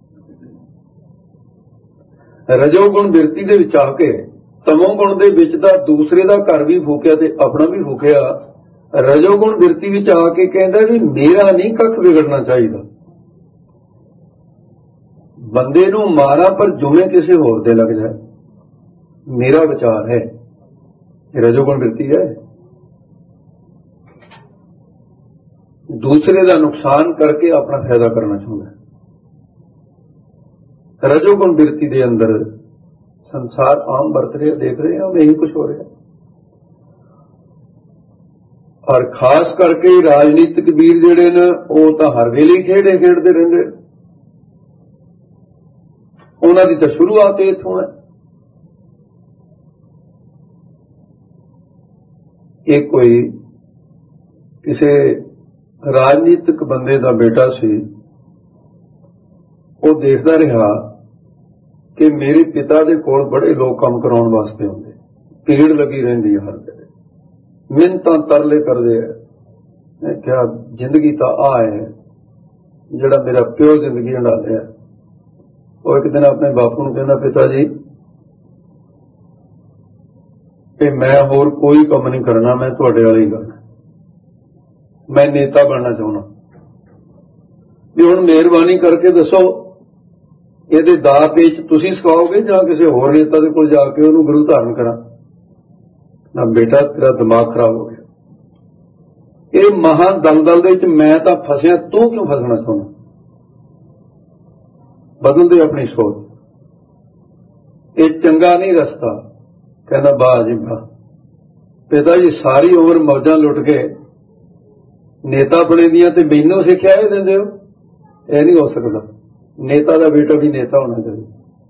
ਰਜੋਗੁਣ ਬਿਰਤੀ ਦੇ ਵਿੱਚ ਆ ਕੇ ਤਮੋ ਗੁਣ ਦੇ ਵਿੱਚ ਦਾ ਦੂਸਰੇ ਦਾ ਘਰ ਵੀ ਫੂਕਿਆ ਤੇ ਆਪਣਾ ਵੀ ਫੂਕਿਆ। ਰਜੋਗੁਣ ਬਿਰਤੀ ਵਿੱਚ ਆ ਕੇ ਕਹਿੰਦਾ ਵੀ ਮੇਰਾ ਨਹੀਂ ਕੱਖ ਵਿਗੜਨਾ ਚਾਹੀਦਾ। ਬੰਦੇ ਨੂੰ ਮਾਰਾ ਪਰ ਜੁਮੇ ਕਿਸੇ ਹੋਰ ਦੇ ਲੱਗ ਜਾਏ, ਮੇਰਾ ਵਿਚਾਰ ਹੈ। ਇਹ ਰਜੋਗੁਣ ਬਿਰਤੀ ਹੈ। ਦੂਸਰੇ ਦਾ ਨੁਕਸਾਨ ਕਰਕੇ ਆਪਣਾ ਫਾਇਦਾ ਕਰਨਾ ਚਾਹੁੰਦਾ ਹੈ। ਰਜੋਗੁਣ ਬਿਰਤੀ ਦੇ ਅੰਦਰ ਸੰਸਾਰ ਆਮ ਵਰਤ ਰਿਹਾ, ਦੇਖ ਰਹੇ ਹਾਂ, ਇਹੀ ਕੁਝ ਹੋ ਰਿਹਾ। ਔਰ ਖਾਸ ਕਰਕੇ ਰਾਜਨੀਤਿਕ ਵੀਰ ਜਿਹੜੇ ਨੇ ਉਹ ਤਾਂ ਹਰ ਵੇਲੇ ਖੇਡਦੇ ਰਹਿੰਦੇ। ਉਹਨਾਂ ਦੀ ਤਾਂ ਸ਼ੁਰੂਆਤ ਇੱਥੋਂ ਹੈ। ਇਹ ਕੋਈ ਕਿਸੇ ਰਾਜਨੀਤਿਕ ਬੰਦੇ ਦਾ ਬੇਟਾ ਸੀ, ਉਹ ਦੇਖਦਾ ਰਿਹਾ ਕਿ ਮੇਰੇ ਪਿਤਾ ਦੇ ਕੋਲ ਬੜੇ ਲੋਕ ਕੰਮ ਕਰਾਉਣ ਵਾਸਤੇ ਆਉਂਦੇ, ਭੀੜ ਲੱਗੀ ਰਹਿੰਦੀ ਹੈ ਹਰ ਵੇਲੇ, ਮਿਹਨਤਾਂ ਤਰਲੇ ਕਰਦੇ ਆ। ਮੈਂ ਕਿਹਾ ਜ਼ਿੰਦਗੀ ਤਾਂ ਆ ਹੈ ਜਿਹੜਾ ਮੇਰਾ ਪਿਓ ਜ਼ਿੰਦਗੀ ਹੰਡਾ ਲਿਆ। ਉਹ ਇੱਕ ਦਿਨ ਆਪਣੇ ਬਾਪੂ ਨੂੰ ਕਹਿੰਦਾ, ਪਿਤਾ ਜੀ ਕਿ ਮੈਂ ਹੋਰ ਕੋਈ ਕੰਮ ਨਹੀਂ ਕਰਨਾ, ਮੈਂ ਤੁਹਾਡੇ ਵਾਲਾ ਹੀ ਕਰਨਾ, ਮੈਂ ਨੇਤਾ ਬਣਨਾ ਚਾਹੁੰਦਾ। ਵੀ ਹੁਣ ਮਿਹਰਬਾਨੀ ਕਰਕੇ ਦੱਸੋ ਇਹਦੇ ਦਾ ਪੇਚ ਤੁਸੀਂ ਸਿਖਾਓਗੇ ਜਾਂ ਕਿਸੇ ਹੋਰ ਨੇਤਾ ਦੇ ਕੋਲ ਜਾ ਕੇ ਉਹਨੂੰ ਗੁਰੂ ਧਾਰਨ ਕਰਾਂ? ਨਾ ਬੇਟਾ, ਤੇਰਾ ਦਿਮਾਗ ਖਰਾਬ ਹੋ ਗਿਆ। ਇਹ ਮਹਾਂ ਦਲਦਲ ਦੇ ਵਿੱਚ ਮੈਂ ਤਾਂ ਫਸਿਆ, ਤੂੰ ਕਿਉਂ ਫਸਣਾ ਚਾਹੁੰਦਾ? ਬਦਲ ਦੇ ਆਪਣੀ ਸੋਚ, ਇਹ ਚੰਗਾ ਨਹੀਂ ਰਸਤਾ। ਕਹਿੰਦਾ ਵਾਹ ਜੀ ਵਾਹ, ਪਿਤਾ ਜੀ ਸਾਰੀ ਉਮਰ ਮੌਜਾਂ ਲੁੱਟ ਕੇ ਨੇਤਾ ਬਣੇ ਦੀਆਂ ਤੇ ਮੈਨੂੰ ਸਿੱਖਿਆ ਇਹ ਦਿੰਦੇ ਹੋ? ਇਹ ਨਹੀਂ ਹੋ ਸਕਦਾ। ਨੇਤਾ ਦਾ ਬੇਟਾ ਵੀ ਨੇਤਾ ਹੋਣਾ ਚਾਹੀਦਾ।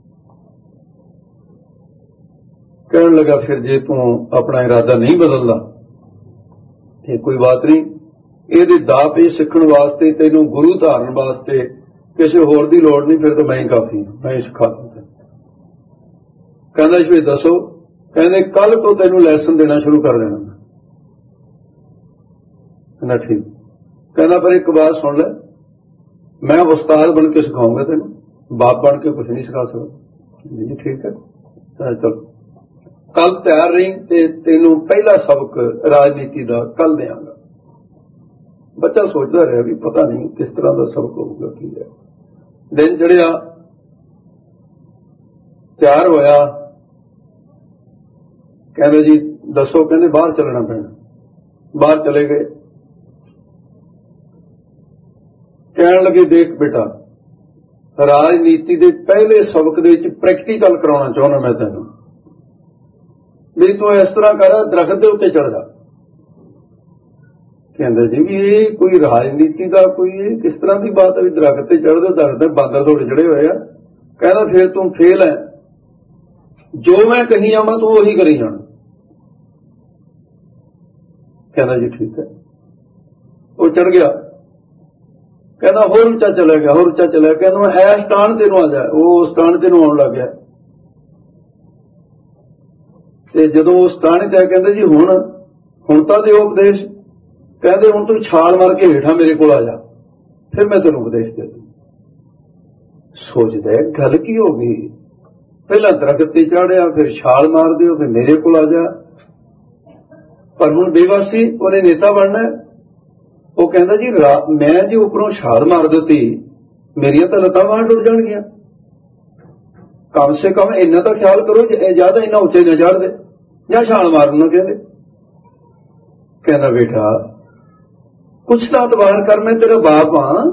ਕਹਿਣ ਲੱਗਾ ਫਿਰ ਜੇ ਤੂੰ ਆਪਣਾ ਇਰਾਦਾ ਨਹੀਂ ਬਦਲਦਾ ਇਹ ਕੋਈ ਬਾਤ ਨਹੀਂ, ਇਹਦੇ ਦਾਅ ਪੇਚ ਸਿੱਖਣ ਵਾਸਤੇ, ਤੈਨੂੰ ਗੁਰੂ ਧਾਰਨ ਵਾਸਤੇ ਕਿਸੇ ਹੋਰ ਦੀ ਲੋੜ ਨਹੀਂ, ਫਿਰ ਤਾਂ ਮੈਂ ਹੀ ਕਾਫੀ ਹਾਂ, ਮੈਂ ਹੀ ਸਿਖਾ ਦਿੰਦਾ। ਕਹਿੰਦਾ ਜੀ ਦੱਸੋ? ਕਹਿੰਦੇ ਕੱਲ ਤੋਂ ਤੈਨੂੰ ਲੈਸਨ ਦੇਣਾ ਸ਼ੁਰੂ ਕਰ ਦੇਣਾ। ਕਹਿੰਦਾ ਠੀਕ। ਕਹਿੰਦਾ ਪਰ ਇੱਕ ਬਾਤ ਸੁਣ ਲੈ, ਮੈਂ ਉਸਤਾਦ ਬਣ ਕੇ ਸਿਖਾਉਂਗਾ ਤੈਨੂੰ, ਬਾਪ ਬਣ ਕੇ ਕੁਝ ਨਹੀਂ ਸਿਖਾ ਸਕਦਾ। ਜੀ ਠੀਕ ਹੈ, ਚਲੋ ਕੱਲ ਤਿਆਰ ਰਹੀ ਤੇ ਤੈਨੂੰ ਪਹਿਲਾ ਸਬਕ ਰਾਜਨੀਤੀ ਦਾ ਕੱਲ ਦੇਵਾਂਗਾ। ਬੱਚਾ ਸੋਚਦਾ ਰਿਹਾ ਵੀ ਪਤਾ ਨਹੀਂ ਕਿਸ ਤਰ੍ਹਾਂ ਦਾ ਸਬਕ ਹੋਊਗਾ, ਕੀ ਹੈ। ਦਿਨ ਚੜਿਆ, ਤਿਆਰ ਹੋਇਆ, ਕਹਿੰਦੇ ਜੀ ਦੱਸੋ? ਕਹਿੰਦੇ ਬਾਹਰ ਚੱਲਣਾ ਪੈਣਾ। ਬਾਹਰ ਚਲੇ ਗਏ। ਕਹਿਣ ਲੱਗੇ ਦੇਖ ਬੇਟਾ, ਰਾਜਨੀਤੀ ਦੇ ਪਹਿਲੇ ਸਬਕ ਦੇ ਵਿੱਚ ਪ੍ਰੈਕਟੀਕਲ ਕਰਾਉਣਾ ਚਾਹੁੰਦਾ ਮੈਂ ਤੈਨੂੰ, ਵੀ ਤੂੰ ਇਸ ਤਰ੍ਹਾਂ ਕਰ, ਦਰਖਤ ਦੇ ਉੱਤੇ ਚੜ੍ਹ ਜਾ। ਕਹਿੰਦਾ ਜੀ ਵੀ ਇਹ ਕੋਈ ਰਾਜਨੀਤੀ ਦਾ ਕੋਈ ਕਿਸ ਤਰ੍ਹਾਂ ਦੀ ਬਾਤ ਹੈ ਵੀ ਦਰਖਤ ਤੇ ਚੜ੍ਹ ਦੋ? ਦਰਖਤ ਤੇ ਬਾਂਦਰ ਥੋੜੇ ਚੜੇ ਹੋਏ ਆ। ਕਹਿੰਦਾ ਫਿਰ ਤੂੰ ਫੇਲ ਹੈ, ਜੋ ਮੈਂ ਕਹੀ ਜਾਵਾਂ ਤੂੰ ਉਹੀ ਕਰੀ ਜਾਣਾ। ਕਹਿੰਦਾ ਜੀ ਠੀਕ ਹੈ। ਉਹ ਚੜ ਗਿਆ। ਕਹਿੰਦਾ ਹੋਰ ਉੱਚਾ ਚਲਾ ਗਿਆ, ਹੋਰ ਉੱਚਾ ਚਲਾ ਗਿਆ। ਕਹਿੰਦਾ ਐ ਸਟਾਨ ਤੈਨੂੰ ਆ ਜਾ। ਉਹ ਸਟਾਨ ਤੈਨੂੰ ਆਉਣ ਲੱਗ ਗਿਆ। ਤੇ ਜਦੋਂ ਉਹ ਸਟਾਨ ਤੇ ਕਹਿੰਦਾ ਜੀ ਹੁਣ ਤਾਂ ਦੇ ਉਪਦੇਸ਼। कहते हुण तू छाल मार के हेठा मेरे को आ जा, फिर मैं तेन उपदेश दे दूं। सोचदा गल की हो गई, पहला दरख्त ते चढ़िया, फिर छाल मार दिओ, फिर मेरे को आ जा। पर हुण बेवासी उन्हें नेता बनना। वो कहता जी मैं जी उपरों छाल मार दी, मेरिया तो लत्तां बाहां टुट जाणगियां, कम से कम इन्ना तो ख्याल करो, ज्यादा इन्ना उच्चे न चढ़ दे या छाल मारना। कहना बेटा कुछ तो अतबार कर, मैं तेरा बाप हाँ,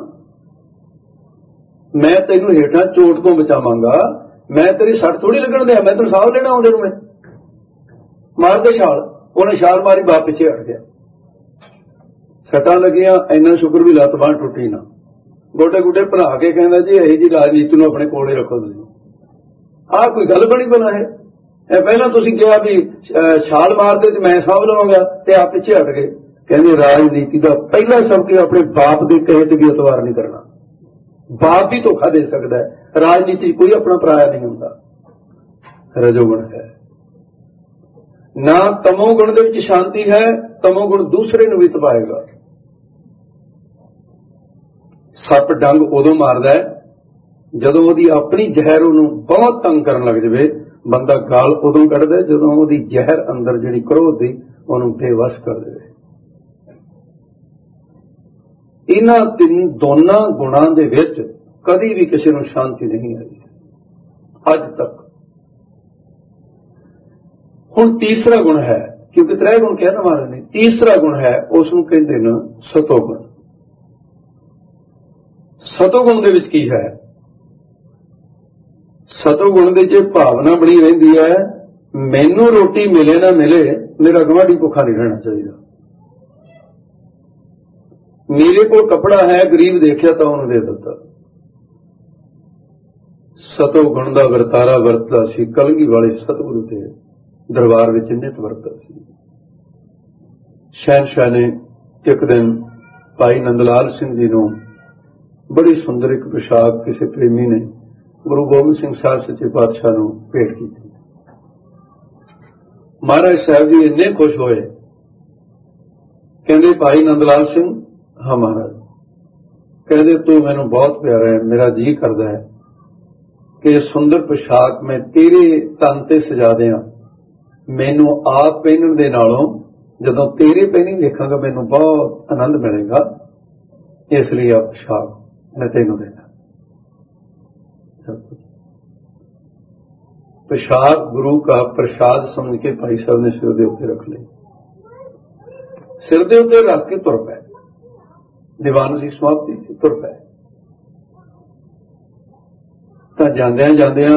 मैं तेनू हेठा चोट तो बचावांगा, मैं तेरी सट थोड़ी लगन दिया, मैं तेन साह लेना आउंदे नूं, मैं मार दे छाल। उन्हें छाल मारी, बाप पिछे हट गया। सटां लगियां, इन्ना शुक्र भी लत्त बांह टुटी ना। गोटे गुटे भरा के कहना जी यही जी राजनीति नूं अपने कोले रखो, तुसीं आह कोई गल बनी बना है। पहला तुसीं कहा भी छाल मारते तो मैं साहब लवांगा, ते आप पिछे हट गए। कहते राजनीति का पहला सबक अपने बाप के कहे ते भी एतबार नहीं करना। बाप भी धोखा दे सकता है, राजनीति कोई अपना पराया नहीं होता। रजोगुण है ना, तमोगुण दे विच शांति है, तमोगुण दूसरे नूं भी तबाएगा। सप डंग उदों मारदा है जदों ओदी अपनी जहर उहनूं बहुत तंग करन लग जावे। बंदा गाल उदों कढदा है जदों ओदी जहर अंदर जिहड़ी क्रोध दी उहनूं बेवस कर देवे। इन्हां तीन दोनां गुणां दे विच कदी भी किसी नूं शांति नहीं आई अज तक। हुण तीसरा गुण है, क्योंकि त्रै गुण कहने वाले ने, तीसरा गुण है उसनूं कहंदे ने सतोगुण। सतोगुण दे विच की है? सतोगुण दे जे भावना बनी रहिंदी है, मैनूं रोटी मिले ना मिले, मेरा गवांढी भुखा नहीं रहना चाहिए। मेरे को कपड़ा है, गरीब देखिया तो उन्होंने दे दिता। सतोगुण का वरतारा वरतदा सी कलगी वाले सतगुरु के दरबार विच नित वरतदा सी। शहनशाह ने एक दिन भाई नंदलाल सिंह जी नूं बड़ी सुंदर एक पोशाक किसी प्रेमी ने गुरु गोबिंद सिंह साहब सच्चे पातशाह नूं भेंट की। महाराज साहब जी इन्ने खुश होए, कहंदे भाई नंदलाल सिंह, हाँ महाराज, कहंदे तू मैनूं बहुत प्यारा है, मेरा जी करदा है कि सुंदर पोशाक मैं तेरे तन ते सजा दियां। मैनूं आप पहनण दे नालों जदों तेरे पहनी देखांगा मैनूं बहुत आनंद मिलेगा, इसलिए आप पोशाक मैं तेनूं देना। पोशाक गुरु का प्रसाद समझ के भाई साहब ने सिर दे उत्ते रख ली। सिर दे उत्ते रख के तुर पए। दीवान की समाप्ति थी, तुर पए। तां जांदियां जांदियां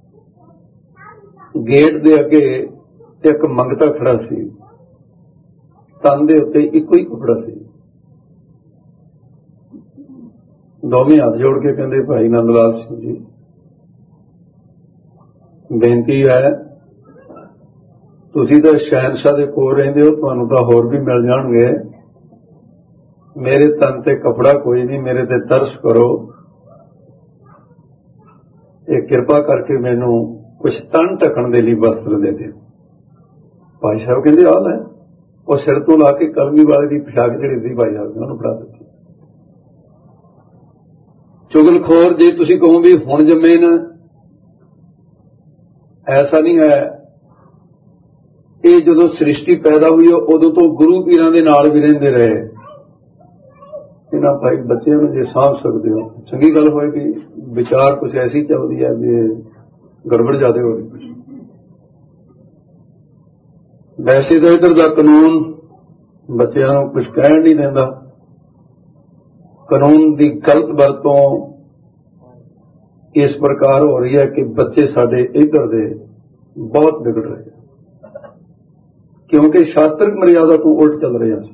गेट दे अगे एक मंगता खड़ा सी, तन दे उत्ते इको ही कपड़ा सी। दोवें हाथ जोड़ के कहंदे भाई नंदलाल सिंह जी, बेनती है, तुसीं तां शहनशाह दे कोल रहिंदे हो, तुहानूं तां होर भी मिल जाणगे, मेरे तन ते कपड़ा कोई नहीं, मेरे ते तरस करो, ये किरपा करके मैनूं कुछ तन ढकण दे लई वस्त्र दे दिओ। भाई साहब कहंदे आ लै, वो सिर तो ला के कलमी वाले की पोशाक जिहड़ी सी भाई साहब ने उहनूं फड़ा दित्ती। चुगलखोर जे तुसीं कहो भी हुण जम्मे न, ऐसा नहीं है। ये जदों सृष्टि पैदा हुई उदों तो गुरु पीरां दे नाल भी रहिंदे रहे। इन्हां भाई बच्चों नूं जे साਂਭ सकदे हो, चंगी गल होएगी। विचार कुछ ऐसी चलदी है भी गड़बड़ जाते हो गई। वैसे तो इधर का कानून बच्चों नूं कुछ कहण नहीं देंदा। कानून की गलत वरतों इस प्रकार हो रही है कि बच्चे साडे इधर दे बहुत बिगड़ रहे हैं, क्योंकि शास्त्रिक मर्यादा को उल्ट चल रहे हैं।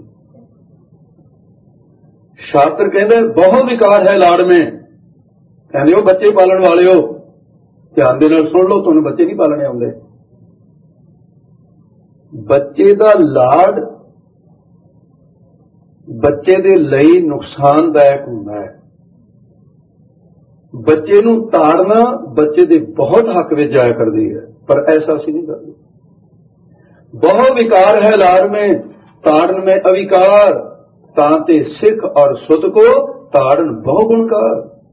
शास्त्र कहते बहुत विकार है लाड़ में, कहते हो बच्चे पालन वाले हो, ध्यान दे नाल सुन लो, तुहानूं बच्चे नहीं पालने आउंदे। बच्चे दा लाड़ बच्चे दे लई नुकसानदायक हुंदा है। बच्चे नूं ताड़ना बच्चे दे बहुत हक विच जाया करदी है, पर ऐसा असीं नहीं करदे। बहुत विकार है लाड़ में, ताड़न में अविकार, तांते सिख और सुत को ताड़न बहु गुणकार।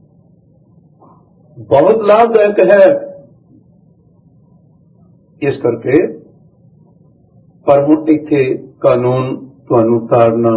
बहुत लाभदायक है। इस करके पर हुण इत्थे कानून तुहानूं ताड़ना,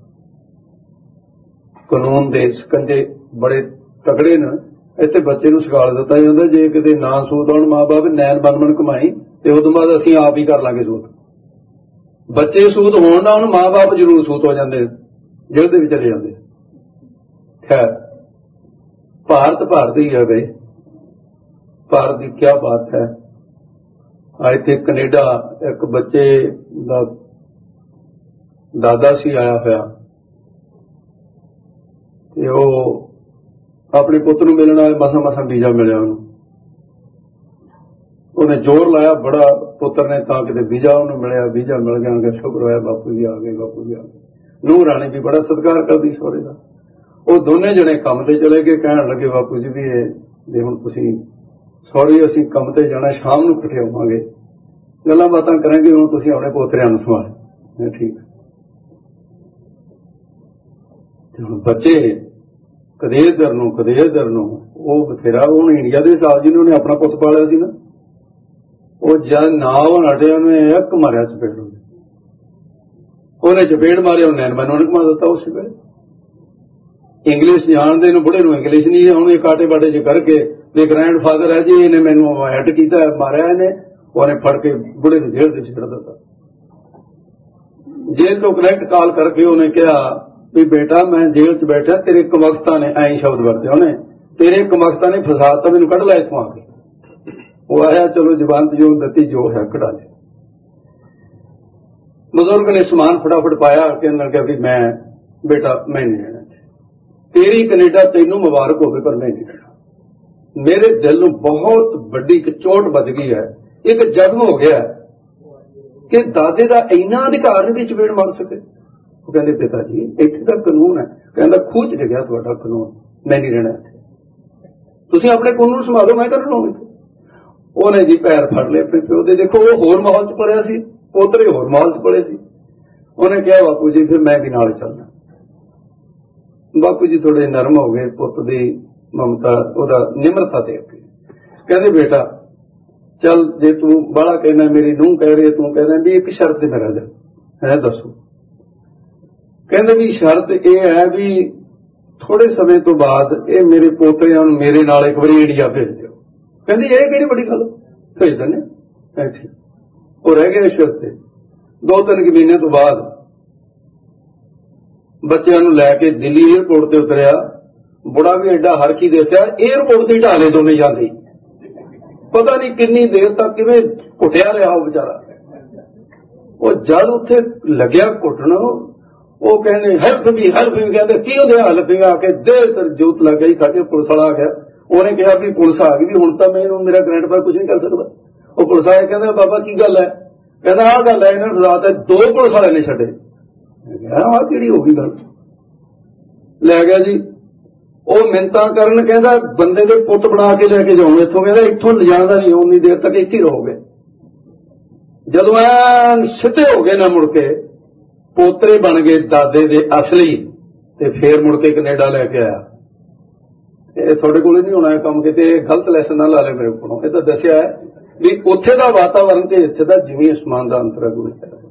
कानून दे ਸਕੰਜੇ बड़े तगड़े ने। इत्थे बच्चे नूं सिखा दिता जांदा जे किते ना सूत आउण माँ बाप नैन बनमन कमाई ते उदों बाद असीं आप ही कर लांगे सूत। बच्चे सूत होण ना हुण माँ बाप जरूर सूत हो जांदे, जेल दे विच चले जांदे। खैर भारत भारत ही है बई, भारत की क्या बात है। इत्थे कनेडा एक बच्चे दा दादा सी आया होया ते ओह अपने पुत्त नूं मिलण आए, मसां मसां वीजा मिलिया उहनूं। उहने जोर लाया बड़ा पुत्र ने तां किते वीजा उहनूं मिलिया, वीजा मिल गया। उहने शुक्र होया बापू जी आ गए, बापू जी आ गए। नूंह राणी भी बड़ा सत्कार करदी सहुरे दा। ਉਹ ਦੋਨੇ जने ਕੰਮ ਤੇ चले गए, कहण लगे बापू जी भी जे हुण तुसीं सॉरी असीं ਕੰਮ ਤੇ जाना, शाम ਨੂੰ इकट्ठे होवांगे, ਗੱਲਾਂ ਬਾਤਾਂ ਕਰਾਂਗੇ, ਹੁਣ ਤੁਸੀਂ ਆਪਣੇ ਪੋਤਰਿਆਂ ਨੂੰ ਸੰਭਾਲੋ। ਠੀਕ ਤੇ ਹੁਣ ਬੱਚੇ ਕਦੇ ਇੱਧਰ ਨੂੰ ਉਹ ਬਥੇਰਾ ਹੁਣ ਇੰਡੀਆ ਦੇ ਹਿਸਾਬ ਜਿਹਨੂੰ ਉਹਨੇ ਆਪਣਾ ਪੁੱਤ ਪਾਲਿਆ ਸੀ ਨਾ, ਉਹ ਜਦ ਨਾ ਉਹ ਹਟਿਆ ਉਹਨੇ ਇੱਕ ਮਾਰਿਆ ਚਪੇੜ, ਉਹਨੇ ਚਪੇੜ ਮਾਰਿਆ, ਉਹਨੇ ਮੈਨੂੰ ਘੁਮਾ ਦਿੱਤਾ। ਉਸ ਵੇਲੇ ਇੰਗਲਿਸ਼ ਜਾਣਦੇ ਨੂੰ ਬੁੜੇ ਨੂੰ ਇੰਗਲਿਸ਼ ਨਹੀਂ ਆਉਣੀ, ਕਾਟੇ ਬਾਟੇ ਚ ਕਰਕੇ ਵੀ ਗ੍ਰੈਂਡ ਫਾਦਰ ਹੈ ਜੀ, ਇਹਨੇ ਮੈਨੂੰ ਹੈਡ ਕੀਤਾ, ਮਾਰਿਆ ਇਹਨੇ। ਉਹਨੇ ਫੜ ਕੇ ਬੁੜੇ ਨੂੰ ਜੇਲ੍ਹ ਦੇ ਛੱਡ ਦਿੱਤਾ। ਜੇਲ੍ਹ ਤੋਂ ਕਨੈਕਟ ਕਾਲ ਕਰਕੇ ਉਹਨੇ ਕਿਹਾ ਵੀ ਬੇਟਾ ਮੈਂ ਜੇਲ੍ਹ ਚ ਬੈਠਾ, ਤੇਰੇ ਕਮਕਤਾਂ ਨੇ, ਐਂ ਸ਼ਬਦ ਵਰਤਿਆ ਉਹਨੇ, ਤੇਰੇ ਕਮਕਤਾਂ ਨੇ ਫਸਾਤਾ, ਮੈਨੂੰ ਕੱਢ ਲੈ ਇੱਥੋਂ ਆ ਕੇ। ਉਹ ਆਇਆ, ਚਲੋ ਜ਼ਬਾਨ ਜੋ ਦਿੱਤੀ ਜੋ ਹੈ ਕਢਾ ਲਿਆ। ਬਜ਼ੁਰਗ ਨੇ ਸਮਾਨ ਫਟਾਫਟ ਪਾਇਆ, ਕਹਿਣ ਲੱਗਿਆ ਵੀ ਮੈਂ ਬੇਟਾ ਮੈਂ ਨਹੀਂ ਰਹਿਣਾ, ਤੇਰੀ ਕੈਨੇਡਾ ਤੈਨੂੰ ਮੁਬਾਰਕ ਹੋਵੇ ਪਰ ਮੈਂ ਨਹੀਂ ਰਹਿਣਾ। ਮੇਰੇ ਦਿਲ ਨੂੰ ਬਹੁਤ ਵੱਡੀ ਇੱਕ ਚੋਟ ਵੱਜ ਗਈ ਹੈ, ਇੱਕ ਜ਼ਖਮ ਹੋ ਗਿਆ ਕਿ ਦਾਦੇ ਦਾ ਇੰਨਾ ਅਧਿਕਾਰ ਨਹੀਂ ਵੀ ਚਪੇੜ ਮਾਰ ਸਕੇ। ਉਹ ਕਹਿੰਦੇ ਪਿਤਾ ਜੀ ਇੱਥੇ ਦਾ ਕਾਨੂੰਨ ਹੈ। ਕਹਿੰਦਾ ਖੂਹ ਚ ਡਿੱਗਿਆ ਤੁਹਾਡਾ ਕਾਨੂੰਨ, ਮੈਂ ਨਹੀਂ ਰਹਿਣਾ ਇੱਥੇ, ਤੁਸੀਂ ਆਪਣੇ ਕਾਨੂੰਨ ਸੰਭਾਲੋ, ਮੈਂ ਕਰ ਲਵਾਂਗਾ। ਉਹਨੇ ਜੀ ਪੈਰ ਫੜ ਲਏ ਆਪਣੇ ਪਿਓ ਦੇ। ਦੇਖੋ ਉਹ ਹੋਰ ਮਾਹੌਲ ਚ ਪੜਿਆ ਸੀ, ਪੋਤਰੇ ਹੋਰ ਮਾਹੌਲ ਚ ਪੜੇ ਸੀ। ਉਹਨੇ ਕਿਹਾ ਬਾਪੂ ਜੀ ਫਿਰ ਮੈਂ ਵੀ ਨਾਲ ਚੱਲਣਾ। ਬਾਪੂ ਜੀ ਥੋੜੇ ਨਰਮ ਹੋ ਗਏ, ਪੁੱਤ ਦੀ ਮਮਤਾ ਉਹਦਾ ਨਿਮਰਤਾ ਦੇਖ ਕੇ ਕਹਿੰਦੇ ਬੇਟਾ ਚੱਲ ਜੇ ਤੂੰ ਬਾਹਲਾ ਕਹਿਣਾ, ਮੇਰੀ ਨੂੰਹ ਕਹਿ ਰਹੀ, ਤੂੰ ਕਹਿੰਦਾ ਵੀ ਇੱਕ ਸ਼ਰਤ ਤੇ ਮੇਰਾ ਜਾ ਹੈ, ਦੱਸੋ। ਕਹਿੰਦੇ ਵੀ ਸ਼ਰਤ ਇਹ ਹੈ ਵੀ ਥੋੜੇ ਸਮੇਂ ਤੋਂ ਬਾਅਦ ਇਹ ਮੇਰੇ ਪੋਤਰਿਆਂ ਨੂੰ ਮੇਰੇ ਨਾਲ ਇੱਕ ਵਾਰੀ ਇੰਡੀਆ ਭੇਜ ਦਿਓ। ਕਹਿੰਦੀ ਇਹ ਕਿਹੜੀ ਵੱਡੀ ਗੱਲ, ਭੇਜ ਦਿੰਦੇ। ਠੀਕ, ਉਹ ਰਹਿ ਗਏ ਸ਼ਰਤ ਤੇ। 2-3 ਮਹੀਨੇ ਤੋਂ ਬਾਅਦ ਬੱਚਿਆਂ ਨੂੰ ਲੈ ਕੇ ਦਿੱਲੀ ਏਅਰਪੋਰਟ ਤੇ ਉਤਰਿਆ। ਬੁੜਾ ਵੀ ਐਡਾ ਹਰਖੀ ਦੇਖਿਆ, ਏਅਰਪੋਰਟ ਤੇ ਢਾਲੇ ਦੋਨੇ ਜਾਂਦੇ, ਪਤਾ ਨਹੀਂ ਕਿੰਨੀ ਦੇਰ ਤੱਕ ਕਿਵੇਂ ਘੁੱਟਿਆ ਰਿਹਾ ਉਹ ਵਿਚਾਰਾ। ਉਹ ਜਦ ਉੱਥੇ ਲੱਗਿਆ ਘੁੱਟਣ, ਉਹ ਕਹਿੰਦੇ ਹੈਲਪ ਵੀ ਕਹਿੰਦੇ ਕੀ ਉਹਦੇ ਹੈਲਪ ਵੀ ਆ ਕੇ ਦੇਰ ਤੱਕ ਜੋਤ ਲੱਗ ਗਈ। ਸਾਡੇ ਪੁਲਿਸ ਵਾਲਾ ਆ ਗਿਆ, ਉਹਨੇ ਕਿਹਾ ਵੀ ਪੁਲਿਸ ਆ ਗਈ ਵੀ ਹੁਣ ਤਾਂ ਮੈਨੂੰ ਮੇਰਾ ਗ੍ਰੈਂਡਫਾਦਰ ਕੁਝ ਨਹੀਂ ਕਰ ਸਕਦਾ। ਉਹ ਪੁਲਿਸ ਆਇਆ, ਕਹਿੰਦਾ ਬਾਬਾ ਕੀ ਗੱਲ ਹੈ? ਕਹਿੰਦਾ ਆਹ ਗੱਲ ਹੈ, ਇਹਨਾਂ ਨੂੰ ਰਾਤ 2 ਪੁਲਿਸ ਵਾਲੇ ਨੇ ਛੱਡੇ। ਆਹ ਕਿਹੜੀ ਹੋ ਗਈ ਗੱਲ? ਲੈ ਗਿਆ ਜੀ। ਉਹ ਮਿੰਨਤਾਂ ਕਰਨ, ਕਹਿੰਦਾ ਬੰਦੇ ਦੇ ਪੁੱਤ ਬਣਾ ਕੇ ਲੈ ਕੇ ਜਾਓ ਇੱਥੋਂ, ਕਹਿੰਦਾ ਇੱਥੋਂ ਲਿਜਾਣ ਦਾ ਨਹੀਂ, ਉਨੀ ਦੇਰ ਤੱਕ ਇੱਥੇ ਰਹੋਗੇ। ਜਦੋਂ ਐਨ ਸਿੱਧੇ ਹੋ ਗਏ ਨਾ ਮੁੜ ਕੇ, ਪੋਤਰੇ ਬਣ ਗਏ ਦਾਦੇ ਦੇ ਅਸਲੀ, ਤੇ ਫੇਰ ਮੁੜ ਕੇ ਕੈਨੇਡਾ ਲੈ ਕੇ ਆਇਆ। ਇਹ ਤੁਹਾਡੇ ਕੋਲ ਨਹੀਂ ਹੋਣਾ ਇਹ ਕੰਮ, ਕਿਤੇ ਗਲਤ ਲੈਸਨ ਨਾ ਲਾ ਲੈ ਮੇਰੇ ਕੋਲੋਂ। ਇਹ ਤਾਂ ਦੱਸਿਆ ਹੈ ਵੀ ਉੱਥੇ ਦਾ ਵਾਤਾਵਰਨ ਤੇ ਇੱਥੇ ਦਾ ਜਿਵੇਂ ਅਸਮਾਨ ਦਾ ਅੰਤਰ ਹੈ। ਗੁਰੂ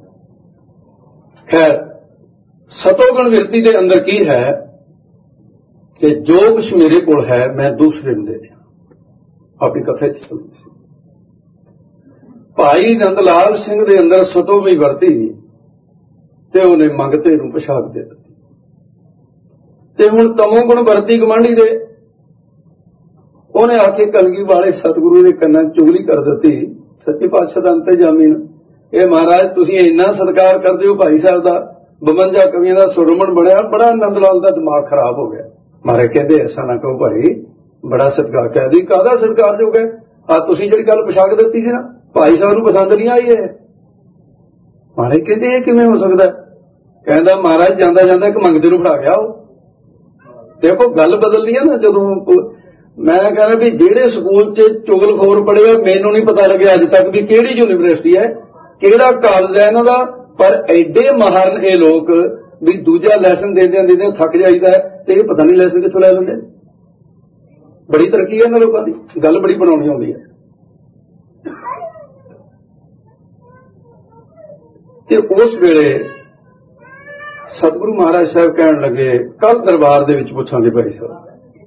ਖੈਰ ਸਤੋਗੁਣ ਵਿਰਤੀ ਦੇ ਅੰਦਰ ਕੀ ਹੈ ਕਿ ਜੋ ਕੁਛ ਮੇਰੇ ਕੋਲ ਹੈ ਮੈਂ ਦੂਸਰੇ ਨੂੰ ਦੇ ਦਿਆਂ। ਆਪਣੀ ਕਥਾ ਚੱਲਦੀ ਸੀ। ਭਾਈ ਨੰਦ ਲਾਲ ਸਿੰਘ ਦੇ ਅੰਦਰ ਸਤੋਗੁਣੀ ਵਰਤੀ ਤੇ ਉਹਨੇ ਮੰਗਤੇ ਨੂੰ ਪਛਾਕ ਦੇ ਦਿੱਤੀ। ਤੇ ਹੁਣ ਤਮੋਗੁਣ ਵਰਤੀ ਗਵਾਂਢੀ ਦੇ, ਉਹਨੇ ਆ ਕੇ ਕਲਗੀ ਵਾਲੇ ਸਤਿਗੁਰੂ ਦੇ ਕੰਨਾਂ ਚੁਗਲੀ ਕਰ ਦਿੱਤੀ। ਸੱਚੇ ਪਾਤਸ਼ਾਹ ਦਾ ਅੰਤਰਜਾਮੀ ਨੂੰ, ਇਹ ਮਹਾਰਾਜ ਤੁਸੀਂ ਇੰਨਾ ਸਤਿਕਾਰ ਕਰਦੇ ਹੋ ਭਾਈ ਸਾਹਿਬ ਦਾ, 52 ਕਵੀਆਂ ਦਾ ਸੁਰਮਣ ਬਣਿਆ। ਬੜਾ ਨੰਦ ਲਾਲ ਦਾ ਦਿਮਾਗ ਖਰਾਬ ਹੋ ਗਿਆ। ਮਹਾਰਾਜ ਕਹਿੰਦੇ ਐਸਾ ਨਾ ਕਹੋ ਭਾਈ, ਬੜਾ ਸਤਿਕਾਰ। ਕਹਿੰਦੀ ਕਾਹਦਾ ਸਤਿਕਾਰ ਜੋ ਹੈ? ਆ ਤੁਸੀਂ ਜਿਹੜੀ ਗੱਲ ਪਛਾਕ ਦਿੱਤੀ ਸੀ ਨਾ, ਭਾਈ ਸਾਹਿਬ ਨੂੰ ਪਸੰਦ ਨਹੀਂ ਆਈ ਇਹ। ਮਹਾਰਾਜ ਕਹਿੰਦੇ ਇਹ ਕਿਵੇਂ ਹੋ ਸਕਦਾ? ਕਹਿੰਦਾ ਮਹਾਰਾਜ ਜਾਂਦਾ ਜਾਂਦਾ ਇੱਕ ਮੰਗਤੇ ਨੂੰ ਫੜਾ ਗਿਆ। ਉਹ ਦੇਖੋ ਗੱਲ ਬਦਲਦੀ ਹੈ ਨਾ। ਜਦੋਂ ਮੈਂ ਕਹਿੰਦਾ ਵੀ ਜਿਹੜੇ ਸਕੂਲ 'ਚ ਚੁਗਲਖੋਰ ਪੜ੍ਹੇ ਆ, ਮੈਨੂੰ ਨਹੀਂ ਪਤਾ ਲੱਗਿਆ ਅੱਜ ਤੱਕ ਵੀ ਕਿਹੜੀ ਯੂਨੀਵਰਸਿਟੀ ਹੈ, ਕਿਹੜਾ ਕਾਲਜ ਹੈ ਇਹਨਾਂ ਦਾ, ਪਰ ਐਡੇ ਮਾਹਰ ਇਹ ਲੋਕ ਵੀ ਦੂਜਾ ਲੈਸਨ ਦੇਦਿਆਂ ਥੱਕ ਜਾਈਦਾ ਤੇ ਇਹ ਪਤਾ ਨਹੀਂ ਲੈਸਨ ਕਿੱਥੋਂ ਲੈ ਲੈਂਦੇ। ਬੜੀ ਤਰੱਕੀ ਹੈ ਇਹਨਾਂ ਲੋਕਾਂ ਦੀ, ਗੱਲ ਬੜੀ ਬਣਾਉਣੀ ਆਉਂਦੀ ਹੈ। ਤੇ ਉਸ ਵੇਲੇ ਸਤਿਗੁਰੂ ਮਹਾਰਾਜ ਸਾਹਿਬ ਕਹਿਣ ਲੱਗੇ, ਕੱਲ ਦਰਬਾਰ ਦੇ ਵਿੱਚ ਪੁੱਛਾਂਗੇ ਭਾਈ ਸਾਹਿਬ।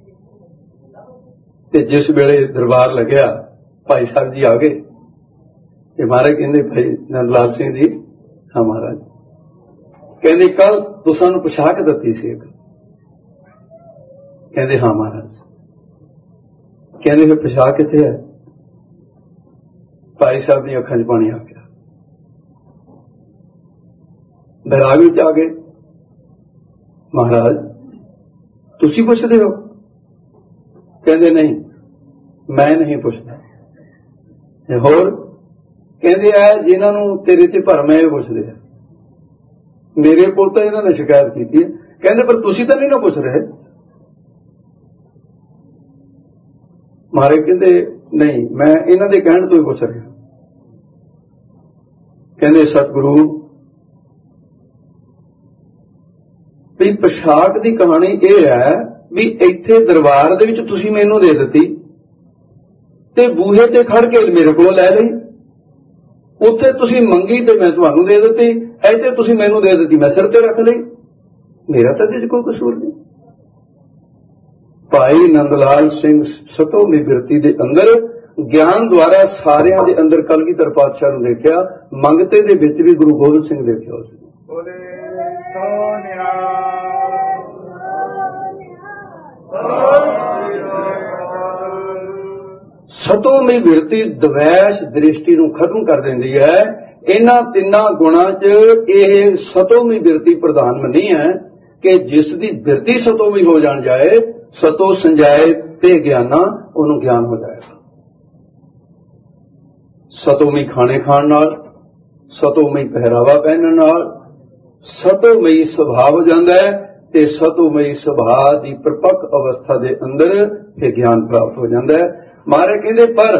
ਤੇ ਜਿਸ ਵੇਲੇ ਦਰਬਾਰ ਲੱਗਿਆ ਭਾਈ ਸਾਹਿਬ ਜੀ ਆ ਗਏ ਤੇ ਮਹਾਰਾਜ ਕਹਿੰਦੇ, ਭਾਈ ਨੰਦ ਲਾਲ ਸਿੰਘ ਜੀ, ਹਾਂ ਮਹਾਰਾਜ, ਕਹਿੰਦੇ ਕੱਲ ਤੁਸਾਂ ਨੂੰ ਪੁਸ਼ਾਕ ਦਿੱਤੀ ਸੀ ਇੱਕ। ਕਹਿੰਦੇ ਹਾਂ ਮਹਾਰਾਜ। ਕਹਿੰਦੇ ਫਿਰ ਪੁਸ਼ਾਕ ਕਿੱਥੇ ਹੈ? ਭਾਈ ਸਾਹਿਬ ਦੀਆਂ ਅੱਖਾਂ 'ਚ ਪਾਣੀ ਆ ਗਿਆ, ਬੈਰਾਗ ਵਿੱਚ ਆ ਗਏ। ਮਹਾਰਾਜ ਤੁਸੀਂ ਪੁੱਛਦੇ ਹੋ? ਕਹਿੰਦੇ ਨਹੀਂ, ਮੈਂ ਨਹੀਂ ਪੁੱਛਦਾ। ਹੋਰ ਕਹਿੰਦੇ ਆ ਜਿਨ੍ਹਾਂ ਨੂੰ ਤੇਰੇ ਤੇ ਭਰਮ ਹੈ ਇਹ ਪੁੱਛਦੇ ਆ, ਮੇਰੇ ਕੋਲ ਤਾਂ ਇਹਨਾਂ ਨੇ ਸ਼ਿਕਾਇਤ ਕੀਤੀ ਹੈ। ਕਹਿੰਦੇ ਪਰ ਤੁਸੀਂ ਤਾਂ ਨਹੀਂ ਨਾ ਪੁੱਛ ਰਹੇ। ਮਹਾਰਾਜ ਕਹਿੰਦੇ ਨਹੀਂ, ਮੈਂ ਇਹਨਾਂ ਦੇ ਕਹਿਣ ਤੋਂ ਹੀ ਪੁੱਛ ਰਿਹਾ। ਕਹਿੰਦੇ ਸਤਿਗੁਰੂ ਵੀ ਪੁਸ਼ਾਕ ਦੀ ਕਹਾਣੀ ਇਹ ਹੈ ਵੀ ਇੱਥੇ ਦਰਬਾਰ ਦੇ ਵਿੱਚ ਤੁਸੀਂ ਮੈਨੂੰ ਦੇ ਦਿੱਤੀ ਤੇ ਬੂਹੇ ਤੇ ਖੜ ਕੇ ਮੇਰੇ ਕੋਲੋਂ ਲੈ ਲਈ। ਉੱਥੇ ਤੁਸੀਂ ਮੰਗੀ ਤੇ ਮੈਂ ਤੁਹਾਨੂੰ ਦੇ ਦਿੱਤੀ, ਇੱਥੇ ਤੁਸੀਂ ਮੈਨੂੰ ਦੇ ਦਿੱਤੀ, ਮੈਂ ਸਿਰ ਤੇ ਰੱਖ ਲਈ। ਮੇਰਾ ਤਾਂ ਇਹਦੇ 'ਚ ਕੋਈ ਕਸੂਰ ਨਹੀਂ। ਭਾਈ ਨੰਦ ਲਾਲ ਸਿੰਘ ਸਤੋਵੀਂ ਬਿਰਤੀ ਦੇ ਅੰਦਰ ਗਿਆਨ ਦੁਆਰਾ ਸਾਰਿਆਂ ਦੇ ਅੰਦਰ ਕਲਗੀਧਰ ਪਾਤਸ਼ਾਹ ਨੂੰ ਦੇਖਿਆ, ਮੰਗਤੇ ਦੇ ਵਿੱਚ ਵੀ ਗੁਰੂ ਗੋਬਿੰਦ ਸਿੰਘ ਦੇਖਿਆ ਉਸ ਨੂੰ। ਸਤੋਵੀਂ ਬਿਰਤੀ ਦਵੈਸ਼ ਦ੍ਰਿਸ਼ਟੀ ਨੂੰ ਖਤਮ ਕਰ ਦਿੰਦੀ ਹੈ। ਇਹਨਾਂ ਤਿੰਨਾਂ ਗੁਣਾਂ 'ਚ ਇਹ ਸਤੋਵੀਂ ਬਿਰਤੀ ਪ੍ਰਧਾਨ ਮੰਨੀ ਹੈ ਕਿ ਜਿਸ ਦੀ ਬਿਰਤੀ ਸਤੋਵੀਂ ਹੋ ਜਾਣ ਜਾਏ, ਸਤੋ ਸੰਜਾਏ ਤੇ ਗਿਆਨਾ, ਉਹਨੂੰ ਗਿਆਨ ਹੋ ਜਾਏਗਾ। ਸਤੋਵੀਂ ਖਾਣੇ ਖਾਣ ਨਾਲ, ਸਤੋਵੀਂ ਪਹਿਰਾਵਾ ਪਹਿਨਣ ਨਾਲ ਸਤੋਵੀਂ ਸੁਭਾਅ ਹੋ ਜਾਂਦਾ ਹੈ ਤੇ ਸਤੋਵੀਂ ਸੁਭਾਅ ਦੀ ਪਰਿਪੱਕ ਅਵਸਥਾ ਦੇ ਅੰਦਰ ਇਹ ਗਿਆਨ ਪ੍ਰਾਪਤ ਹੋ ਜਾਂਦਾ ਹੈ। ਮਹਾਰਾਜ ਕਹਿੰਦੇ ਪਰ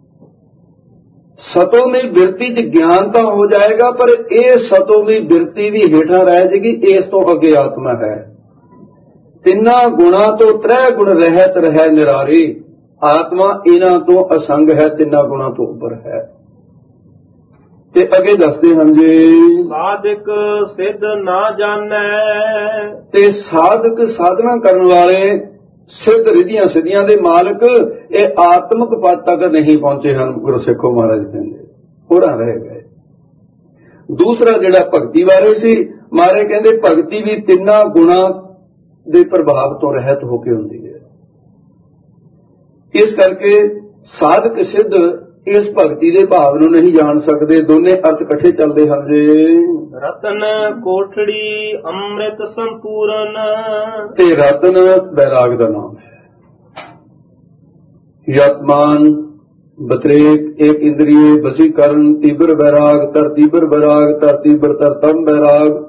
ਸਤੋਵੀਂ ਬਿਰਤੀ 'ਚ ਗਿਆਨ ਤਾਂ ਹੋ ਜਾਏਗਾ, ਪਰ ਇਹ ਸਤੋਵੀਂ ਬਿਰਤੀ ਵੀ ਹੇਠਾਂ ਰਹਿ ਜਾਏਗੀ। ਇਸ ਤੋਂ ਅੱਗੇ ਆਤਮਾ ਹੈ। ਤਿੰਨਾਂ ਗੁਣਾਂ ਤੋਂ ਤ੍ਰੈ ਗੁਣ ਰਹਿਤ ਰਹਿ ਨਿਰਾਰੀ। ਆਤਮਾ ਇਹਨਾਂ ਤੋਂ ਅਸੰਗ ਹੈ, ਤਿੰਨਾਂ ਗੁਣਾਂ ਤੋਂ ਉੱਪਰ ਹੈ। ਤੇ ਅੱਗੇ ਦੱਸਦੇ ਹਨ ਜੀ, ਸਾਧਕ ਸਿੱਧ ਨਾ ਜਾਣੈ। ਤੇ ਸਾਧਕ ਸਾਧਨਾ ਕਰਨ ਵਾਲੇ ਸਿੱਧ ਰਿਧੀਆਂ ਸਿੱਧੀਆਂ ਦੇ ਮਾਲਕ ਇਹ ਆਤਮਿਕ ਪਦ ਤੱਕ ਨਹੀਂ ਪਹੁੰਚੇ ਹਨ। ਗੁਰੂ ਸਿੱਖੋ ਮਹਾਰਾਜ ਕਹਿੰਦੇ ਹੋਰਾਂ ਰਹਿ ਗਏ। ਦੂਸਰਾ ਜਿਹੜਾ ਭਗਤੀ ਬਾਰੇ ਸੀ, ਮਹਾਰਾਜ ਕਹਿੰਦੇ ਭਗਤੀ ਵੀ ਤਿੰਨਾਂ ਗੁਣਾਂ ਦੇ ਪ੍ਰਭਾਵ ਤੋਂ ਰਹਿਤ ਹੋ ਕੇ ਹੁੰਦੀ ਹੈ। ਇਸ ਕਰਕੇ ਸਾਧਕ ਸਿੱਧ ਇਸ ਭਗਤੀ ਦੇ ਭਾਵ ਨੂੰ ਨਹੀਂ ਜਾਣ ਸਕਦੇ। ਦੋਨੇ ਅਰਥ ਇਕੱਠੇ ਚੱਲਦੇ ਹਨ ਜੀ। ਰਤਨ ਕੋਠੜੀ ਅੰਮ੍ਰਿਤ ਸੰਪੂਰਨ। ਤੇ ਰਤਨ ਬੈਰਾਗ ਦਾ ਨਾਮ ਹੈ। ਯਤਮਾਨ ਬਤਰੇਕ ਏਕ ਇੰਦਰੀਏ ਵਸੀਕਰਨ ਤੀਬਰ ਬੈਰਾਗ ਤਰ ਤੀਬਰ ਬੈਰਾਗ ਤਰ ਤੀਬਰ ਤਰ ਤਮ ਬੈਰਾਗ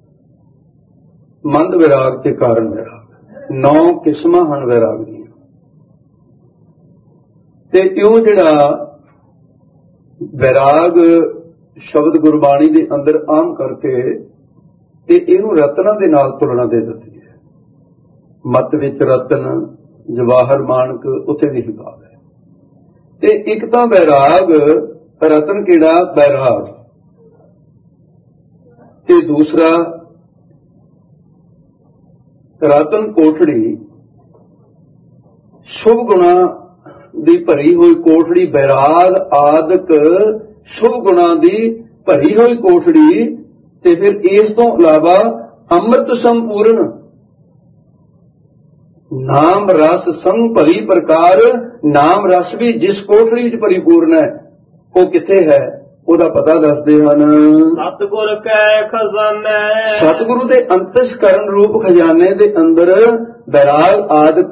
ਮੰਦ ਵਿਰਾਗ ਤੇ ਕਾਰਨ ਵਿਰਾਗ। 9 ਕਿਸਮਾਂ ਹਨ ਵਿਰਾਗ ਦੀਆਂ। ਤੇ ਇਉਂ ਜਿਹੜਾ ਵਿਰਾਗ ਸ਼ਬਦ ਗੁਰਬਾਣੀ ਦੇ ਅੰਦਰ ਆਮ ਕਰਕੇ ਤੇ ਇਹਨੂੰ ਰਤਨਾਂ ਦੇ ਨਾਲ ਤੁਲਨਾ ਦੇ ਦਿੱਤੀ ਹੈ। ਮਤ ਵਿੱਚ ਰਤਨ, ਜਵਾਹਰ ਮਾਨਕ, ਉੱਥੇ ਵੀ ਹਿਸਾਬ ਹੈ। ਤੇ ਇੱਕ ਤਾਂ ਵਿਰਾਗ ਰਤਨ ਕਿਹੜਾ ਬੈਰਾਗ, ਤੇ ਦੂਸਰਾ ਰਤਨ ਕੋਠੜੀ ਸ਼ੁਭ ਗੁਣਾਂ ਦੀ ਭਰੀ ਹੋਈ ਕੋਠੜੀ। ਬੈਰਾਗ ਆਦਿਕ ਸ਼ੁਭ ਗੁਣਾਂ ਦੀ ਭਰੀ ਹੋਈ ਕੋਠੜੀ। ਤੇ ਫਿਰ ਇਸ ਤੋਂ ਇਲਾਵਾ ਅੰਮ੍ਰਿਤ ਸੰਪੂਰਨ, ਨਾਮ ਰਸ ਸੰਗ ਭਰੀ ਪ੍ਰਕਾਰ। ਨਾਮ ਰਸ ਵੀ ਜਿਸ ਕੋਠੜੀ ਵਿੱਚ ਪਰਿਪੂਰਨ ਹੈ ਉਹ ਕਿੱਥੇ ਹੈ, ਉਹਦਾ ਪਤਾ ਦੱਸਦੇ ਹਨ। ਸਤਿਗੁਰ ਕੈ ਖਜ਼ਾਨਾ। ਸਤਿਗੁਰੂ ਦੇ ਅੰਤਸਕਰਨ ਰੂਪ ਖਜ਼ਾਨੇ ਦੇ ਅੰਦਰ ਬੈਰਾਗ ਆਦਿਕ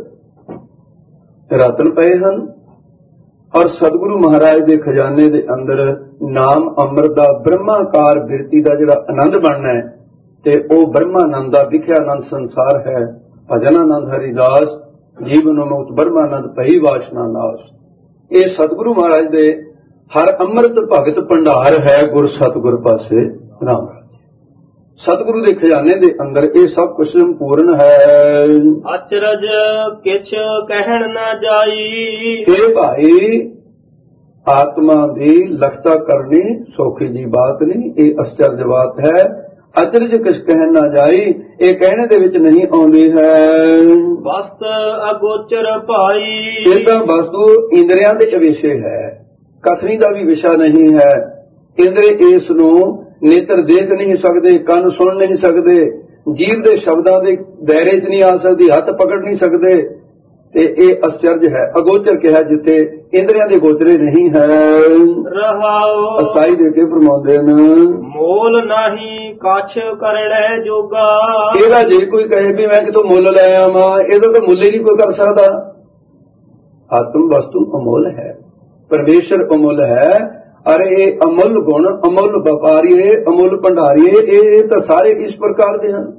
ਰਤਨ ਪਏ ਹਨ ਔਰ ਸਤਿਗੁਰੂ ਮਹਾਰਾਜ ਦੇ ਖਜ਼ਾਨੇ ਦੇ ਅੰਦਰ ਨਾਮ ਅੰਮ੍ਰਿਤ ਦਾ ਬ੍ਰਹਮਾਕਾਰ ਬਿਰਤੀ ਦਾ ਜਿਹੜਾ ਆਨੰਦ ਬਣਨਾ ਹੈ ਤੇ ਉਹ ਬ੍ਰਹਮਾਨੰਦ ਦਾ ਵਿਖਿਆ ਆਨੰਦ ਸੰਸਾਰ ਹੈ। ਭਜਨ ਆਨੰਦ ਹਰਿਦਾਸ ਜੀਵਨ ਮੁਕਤ ਬ੍ਰਹਮਾਨੰਦ ਭਈ ਵਾਸ਼ਨਾ ਨਾਸ। ਇਹ ਸਤਿਗੁਰੂ ਮਹਾਰਾਜ ਦੇ ਹਰ ਅੰਮ੍ਰਿਤ ਭਗਤ ਭੰਡਾਰ ਹੈ। ਗੁਰ ਸਤਿਗੁਰ ਪਾਸੇ ਰਾਮ ਰਾਜ। ਸਤਿਗੁਰੂ ਦੇ ਖਜ਼ਾਨੇ ਦੇ ਅੰਦਰ ਇਹ ਸਭ ਕੁਝ ਸੰਪੂਰਨ ਹੈ। ਅਚਰਜ ਕਿਛ ਕਹਿਣ ਨਾ ਜਾਈ। ਇਹ ਭਾਈ ਆਤਮਾ ਦੀ ਲਖਤਾ ਕਰਨੀ ਸੌਖੀ ਜੀ ਬਾਤ ਨਹੀਂ, ਇਹ ਅਚਰਜ ਬਾਤ ਹੈ। ਅਚਰਜ ਕਿਛ ਕਹਿਣ ਨਾ ਜਾਈ, ਇਹ ਕਹਿਣੇ ਦੇ ਵਿੱਚ ਨਹੀਂ ਆਉਂਦੀ ਹੈ। ਵਸਤ ਅਗੋਚਰ ਭਾਈ। ਇਹ ਤਾਂ ਵਸਤੂ ਇੰਦਰੀਆਂ ਦੇ ਵਿਸ਼ੇ ਹੈ, ਕਥਨੀ ਦਾ ਵੀ ਵਿਸ਼ਾ ਨਹੀਂ ਹੈ। ਇੰਦਰੀ ਇਸ ਨੂੰ ਨੇਤਰ ਦੇਖ ਨਹੀਂ ਸਕਦੇ, ਕੰਨ ਸੁਣ ਨਹੀਂ ਸਕਦੇ, ਜੀਭ ਦੇ ਸ਼ਬਦਾਂ ਦੇ ਦਾਇਰੇ 'ਚ ਨਹੀਂ ਆ ਸਕਦੀ, ਹੱਥ ਪਕੜ ਨਹੀਂ ਸਕਦੇ, ਤੇ ਇਹ ਅਚਰਜ ਹੈ। ਅਗੋਚਰ ਕਿਹਾ ਜਿੱਥੇ ਇੰਦਰੀਆਂ ਦੇ ਗੋਚਰੇ ਨਹੀਂ ਹੈ। ਰਹਾਉ ਅਸਥਾਈ ਦੇ ਕੇ ਫਰਮਾਉਂਦੇ ਨੇ ਮੋਲ ਨਹੀਂ ਕਛ ਕਰੜੈ ਜੋਗਾ। ਇਹਦਾ ਜੇ ਕੋਈ ਕਹੇ ਵੀ ਮੈਂ ਕਿਤੋਂ ਮੁੱਲ ਲੈ ਆਵਾਂ, ਇਹਦਾ ਤਾਂ ਮੁੱਲ ਹੀ ਨਹੀਂ ਕੋਈ ਕਰ ਸਕਦਾ। ਆਤਮ ਵਸਤੂ ਅਮੁੱਲ ਹੈ, ਪਰਮੇਸ਼ਰ ਅਮੁੱਲ ਹੈ। ਅਰੇ ਇਹ ਅਮੁੱਲ ਗੁਣ, ਅਮੁੱਲ ਵਪਾਰੀਏ, ਅਮੁੱਲ ਭੰਡਾਰੀਏ, ਇਹ ਤਾਂ ਸਾਰੇ ਇਸ ਪ੍ਰਕਾਰ ਦੇ ਹਨ।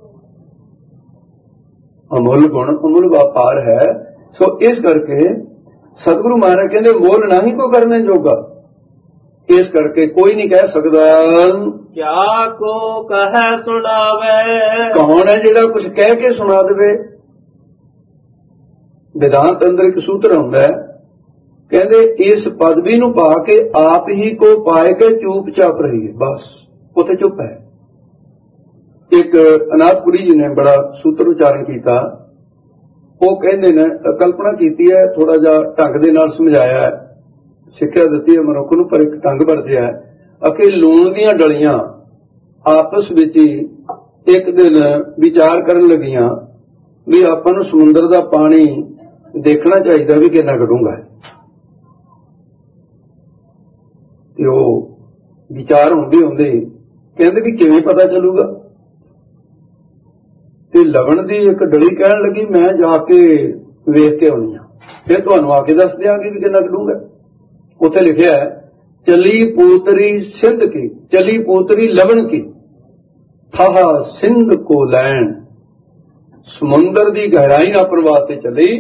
ਅਮੁੱਲ ਗੁਣ ਅਮੁੱਲ ਵਪਾਰ ਹੈ। ਸੋ ਇਸ ਕਰਕੇ ਸਤਿਗੁਰੂ ਮਹਾਰਾਜ ਕਹਿੰਦੇ ਮੁੱਲ ਨਹੀਂ ਕੋ ਕਰਨੇ ਜੋਗਾ। ਇਸ ਕਰਕੇ ਕੋਈ ਨਹੀਂ ਕਹਿ ਸਕਦਾ। ਕਿਆ ਕੋ ਕਹੈ ਸੁਣਾਵੇ। ਕੌਣ ਹੈ ਜਿਹੜਾ ਕੁਝ ਕਹਿ ਕੇ ਸੁਣਾ ਦੇਵੇ। ਵਿਦਾਂਤ ਅੰਦਰ ਇੱਕ ਸੂਤਰ ਹੁੰਦਾ ਹੈ, ਕਹਿੰਦੇ ਇਸ ਪਦਵੀ ਨੂੰ ਪਾ ਕੇ ਆਪ ਹੀ ਕੋ ਪਾਏ ਕੇ ਚੁੱਪ ਚਾਪ ਰਹੀਏ, ਬਸ ਉੱਥੇ ਚੁੱਪ ਹੈ। ਇੱਕ ਅਨਾਥਪੁਰੀ ਜੀ ਨੇ ਬੜਾ ਸੂਤਰ ਉਚਾਰਨ ਕੀਤਾ। ਉਹ ਕਹਿੰਦੇ ਨੇ ਕਲਪਨਾ ਕੀਤੀ ਹੈ, ਥੋੜਾ ਜਿਹਾ ਢੰਗ ਦੇ ਨਾਲ ਸਮਝਾਇਆ ਹੈ, ਸਿੱਖਿਆ ਦਿੱਤੀ ਹੈ ਮਨੁੱਖ ਨੂੰ, ਪਰ ਇੱਕ ਢੰਗ ਵਰਤਿਆ ਹੈ। ਅਕੇ ਲੂਣ ਦੀਆਂ ਡਲੀਆਂ ਆਪਸ ਵਿੱਚ ਹੀ ਇੱਕ ਦਿਨ ਵਿਚਾਰ ਕਰਨ ਲੱਗੀਆਂ ਵੀ ਆਪਾਂ ਨੂੰ ਸਮੁੰਦਰ ਦਾ ਪਾਣੀ ਦੇਖਣਾ ਚਾਹੀਦਾ ਵੀ ਕਿੰਨਾ ਘਟੂਗਾ। ਤੇ ਉਹ ਵਿਚਾਰ ਹੁੰਦੇ ਕਹਿੰਦੇ ਵੀ ਕਿਵੇਂ ਪਤਾ ਚੱਲੂਗਾ। ਤੇ ਲਵਣ ਦੀ ਇੱਕ ਡਲੀ ਕਹਿਣ ਲੱਗੀ ਮੈਂ ਜਾ ਕੇ ਵੇਖ ਕੇ ਆਉਣੀ ਆ, ਫਿਰ ਤੁਹਾਨੂੰ ਆ ਕੇ ਦੱਸ ਦਿਆਂਗੇ ਕਿ ਕਿੰਨਾ ਘਟੂਗਾ। ਉੱਥੇ ਲਿਖਿਆ ਹੈ ਚਲੀ ਪੂਤਰੀ ਸਿੰਧ ਕੀ, ਚਲੀ ਪੂਤਰੀ ਲਵਣ ਕੀ, ਥਾਹਾ ਸਿੰਧ ਕੋ ਲੈਣ। ਸਮੁੰਦਰ ਦੀ ਗਹਿਰਾਈ ਨਾਪਣ ਵਾਸਤੇ ਚਲੀ,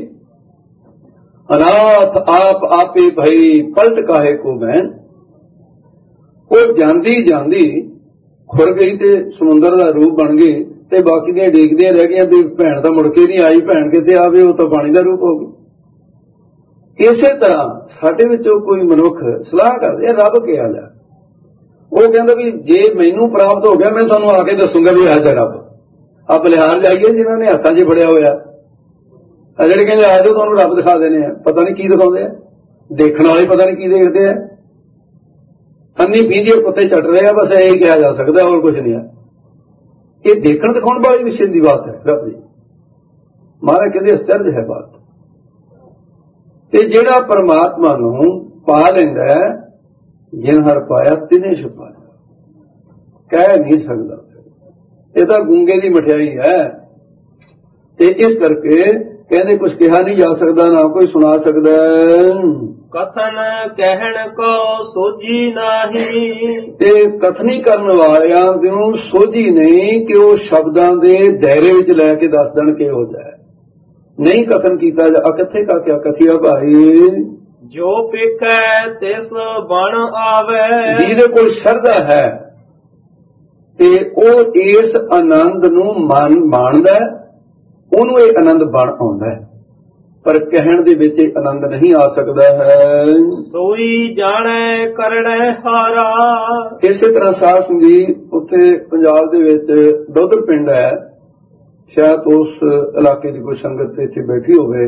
ਅਨਾਥ ਆਪ ਆਪੇ ਭਈ ਪਲਟ ਕਾਹੇ ਕੋ ਬਹਿਣ। ਉਹ ਜਾਂਦੀ ਜਾਂਦੀ ਖੁਰ ਗਈ ਤੇ ਸਮੁੰਦਰ ਦਾ ਰੂਪ ਬਣ ਗਈ, ਤੇ ਬਾਕੀ ਦੀਆਂ ਡੇਗਦੀਆਂ ਰਹਿ ਗਈਆਂ ਵੀ ਭੈਣ ਤਾਂ ਮੁੜ ਕੇ ਨਹੀਂ ਆਈ, ਭੈਣ ਕਿੱਥੇ ਆਵੇ, ਉਹ ਤਾਂ ਪਾਣੀ ਦਾ ਰੂਪ ਹੋ ਗਈ। ਇਸੇ ਤਰ੍ਹਾਂ ਸਾਡੇ ਵਿੱਚੋਂ ਕੋਈ ਮਨੁੱਖ ਸਲਾਹ ਕਰਦੇ ਰੱਬ ਕਿਹਾ ਜਾ, ਉਹ ਕਹਿੰਦਾ ਵੀ ਜੇ ਮੈਨੂੰ ਪ੍ਰਾਪਤ ਹੋ ਗਿਆ ਮੈਂ ਤੁਹਾਨੂੰ ਆ ਕੇ ਦੱਸੂਗਾ ਵੀ ਆ ਜਾ ਰੱਬ। ਆ ਬਲਿਹਾਰ ਜਾਈਏ ਜਿਨ੍ਹਾਂ ਨੇ ਹੱਥਾਂ 'ਚ ਫੜਿਆ ਹੋਇਆ, ਆ ਜਿਹੜੇ ਕਹਿੰਦੇ ਆ ਜਾਓ ਤੁਹਾਨੂੰ ਰੱਬ ਦਿਖਾ ਦੇਣੇ ਆ, ਪਤਾ ਨਹੀਂ ਕੀ ਦਿਖਾਉਂਦੇ ਆ, ਦੇਖਣ ਵਾਲੇ ਪਤਾ ਨਹੀਂ ਕੀ ਦੇਖਦੇ ਆ, ਅੰਨੀ ਪੀਂਦੇ ਕੁੱਤੇ ਚੱਟ ਰਹੇ ਆ, ਬਸ ਇਹੀ ਕਿਹਾ ਜਾ ਸਕਦਾ, ਹੋਰ ਕੁਝ ਨਹੀਂ ਆ। ਇਹ ਦੇਖਣ ਦਿਖਾਉਣ ਵਾਲੀ ਵਿਸ਼ੇ ਦੀ ਬਾਤ ਹੈ ਰੱਬ ਦੀ। ਮਹਾਰਾਜ ਕਹਿੰਦੇ ਅਚਰਜ ਹੈ ਬਾਤ। ਤੇ ਜਿਹੜਾ ਪਰਮਾਤਮਾ ਨੂੰ ਪਾ ਲੈਂਦਾ ਜਿਨ ਹਰ ਪਾਇਆ ਤਿਨੇ ਛੁਪਾਇਆ, ਕਹਿ ਨਹੀਂ ਸਕਦਾ। ਇਹ ਤਾਂ ਗੂੰਗੇ ਦੀ ਮਠਿਆਈ ਹੈ। ਤੇ ਇਸ ਕਰਕੇ ਕਹਿੰਦੇ ਕੁਝ ਕਿਹਾ ਨਹੀਂ ਜਾ ਸਕਦਾ, ਨਾ ਕੋਈ ਸੁਣਾ ਸਕਦਾ। ਕਥਨ ਕਹਿਣ ਕੋ ਸੋਝੀ ਨਹੀਂ। ਤੇ ਕਥਨੀ ਕਰਨ ਵਾਲਿਆਂ ਨੂੰ ਸੋਝੀ ਨਹੀਂ ਕਿ ਉਹ ਸ਼ਬਦਾਂ ਦੇ ਦਾਇਰੇ ਵਿੱਚ ਲੈ ਕੇ ਦੱਸ ਦੇਣ ਕਿਹੋ ਜਿਹਾ ਨਹੀਂ ਕਥਨ ਕੀਤਾ ਜਾ। ਕਿੱਥੇ ਕਾ ਕਿਆ ਕਥਿਆ ਭਾਈ, ਜੋ ਪੇਖੈ ਤਿਸ ਬਣ ਆਵੇ। ਜਿਹਦੇ ਕੋਲ ਸ਼ਰਧਾ ਹੈ ਤੇ ਉਹ ਇਸ ਆਨੰਦ ਨੂੰ ਮਾਣਦਾ, ਉਹਨੂੰ ਇਹ ਆਨੰਦ ਬਣ ਆਉਂਦਾ ਹੈ, ਪਰ ਕਹਿਣ ਦੇ ਵਿੱਚ ਆਨੰਦ ਨਹੀਂ ਆ ਸਕਦਾ ਹੈ। ਸੋਈ ਜਾਣੈ ਕਰੜੈ ਹਾਰਾ। ਇਸੇ ਤਰ੍ਹਾਂ ਸਾਧ ਸੰਗਤ ਜੀ ਉੱਥੇ ਪੰਜਾਬ ਦੇ ਵਿੱਚ ਦੋਦਰ ਪਿੰਡ ਹੈ, ਸ਼ਾਇਦ ਉਸ ਇਲਾਕੇ ਦੀ ਕੋਈ ਸੰਗਤ ਇੱਥੇ ਬੈਠੀ ਹੋਵੇ।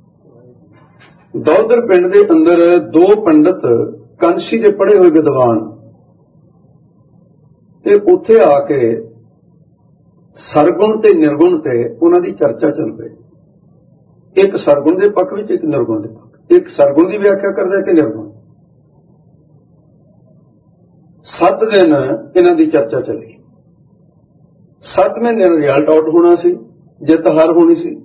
ਦੋਦਰ ਪਿੰਡ ਦੇ ਅੰਦਰ ਦੋ ਪੰਡਤ ਕਾਂਸੀ ਦੇ ਪੜ੍ਹੇ ਹੋਏ ਵਿਦਵਾਨ, ਤੇ ਉੱਥੇ ਆ ਕੇ ਸਰਗੁਣ ਤੇ ਨਿਰਗੁਣ ਤੇ ਉਹਨਾਂ ਦੀ ਚਰਚਾ ਚੱਲ ਪਈ। ਇੱਕ ਸਰਗੁਣ ਦੇ ਪੱਖ ਵਿੱਚ, ਇੱਕ ਨਿਰਗੁਣ ਦੇ ਪੱਖ। ਇੱਕ ਸਰਗੁਣ ਦੀ ਵਿਆਖਿਆ ਕਰਦਾ ਕਿ ਨਿਰਗੁਣ। 7 ਦਿਨ ਇਹਨਾਂ ਦੀ ਚਰਚਾ ਚੱਲੀ। 7ਵੇਂ ਦਿਨ ਰਿਜ਼ਲਟ ਆਊਟ ਹੋਣਾ ਸੀ, ਜਿੱਤ ਹਾਰ ਹੋਣੀ ਸੀ।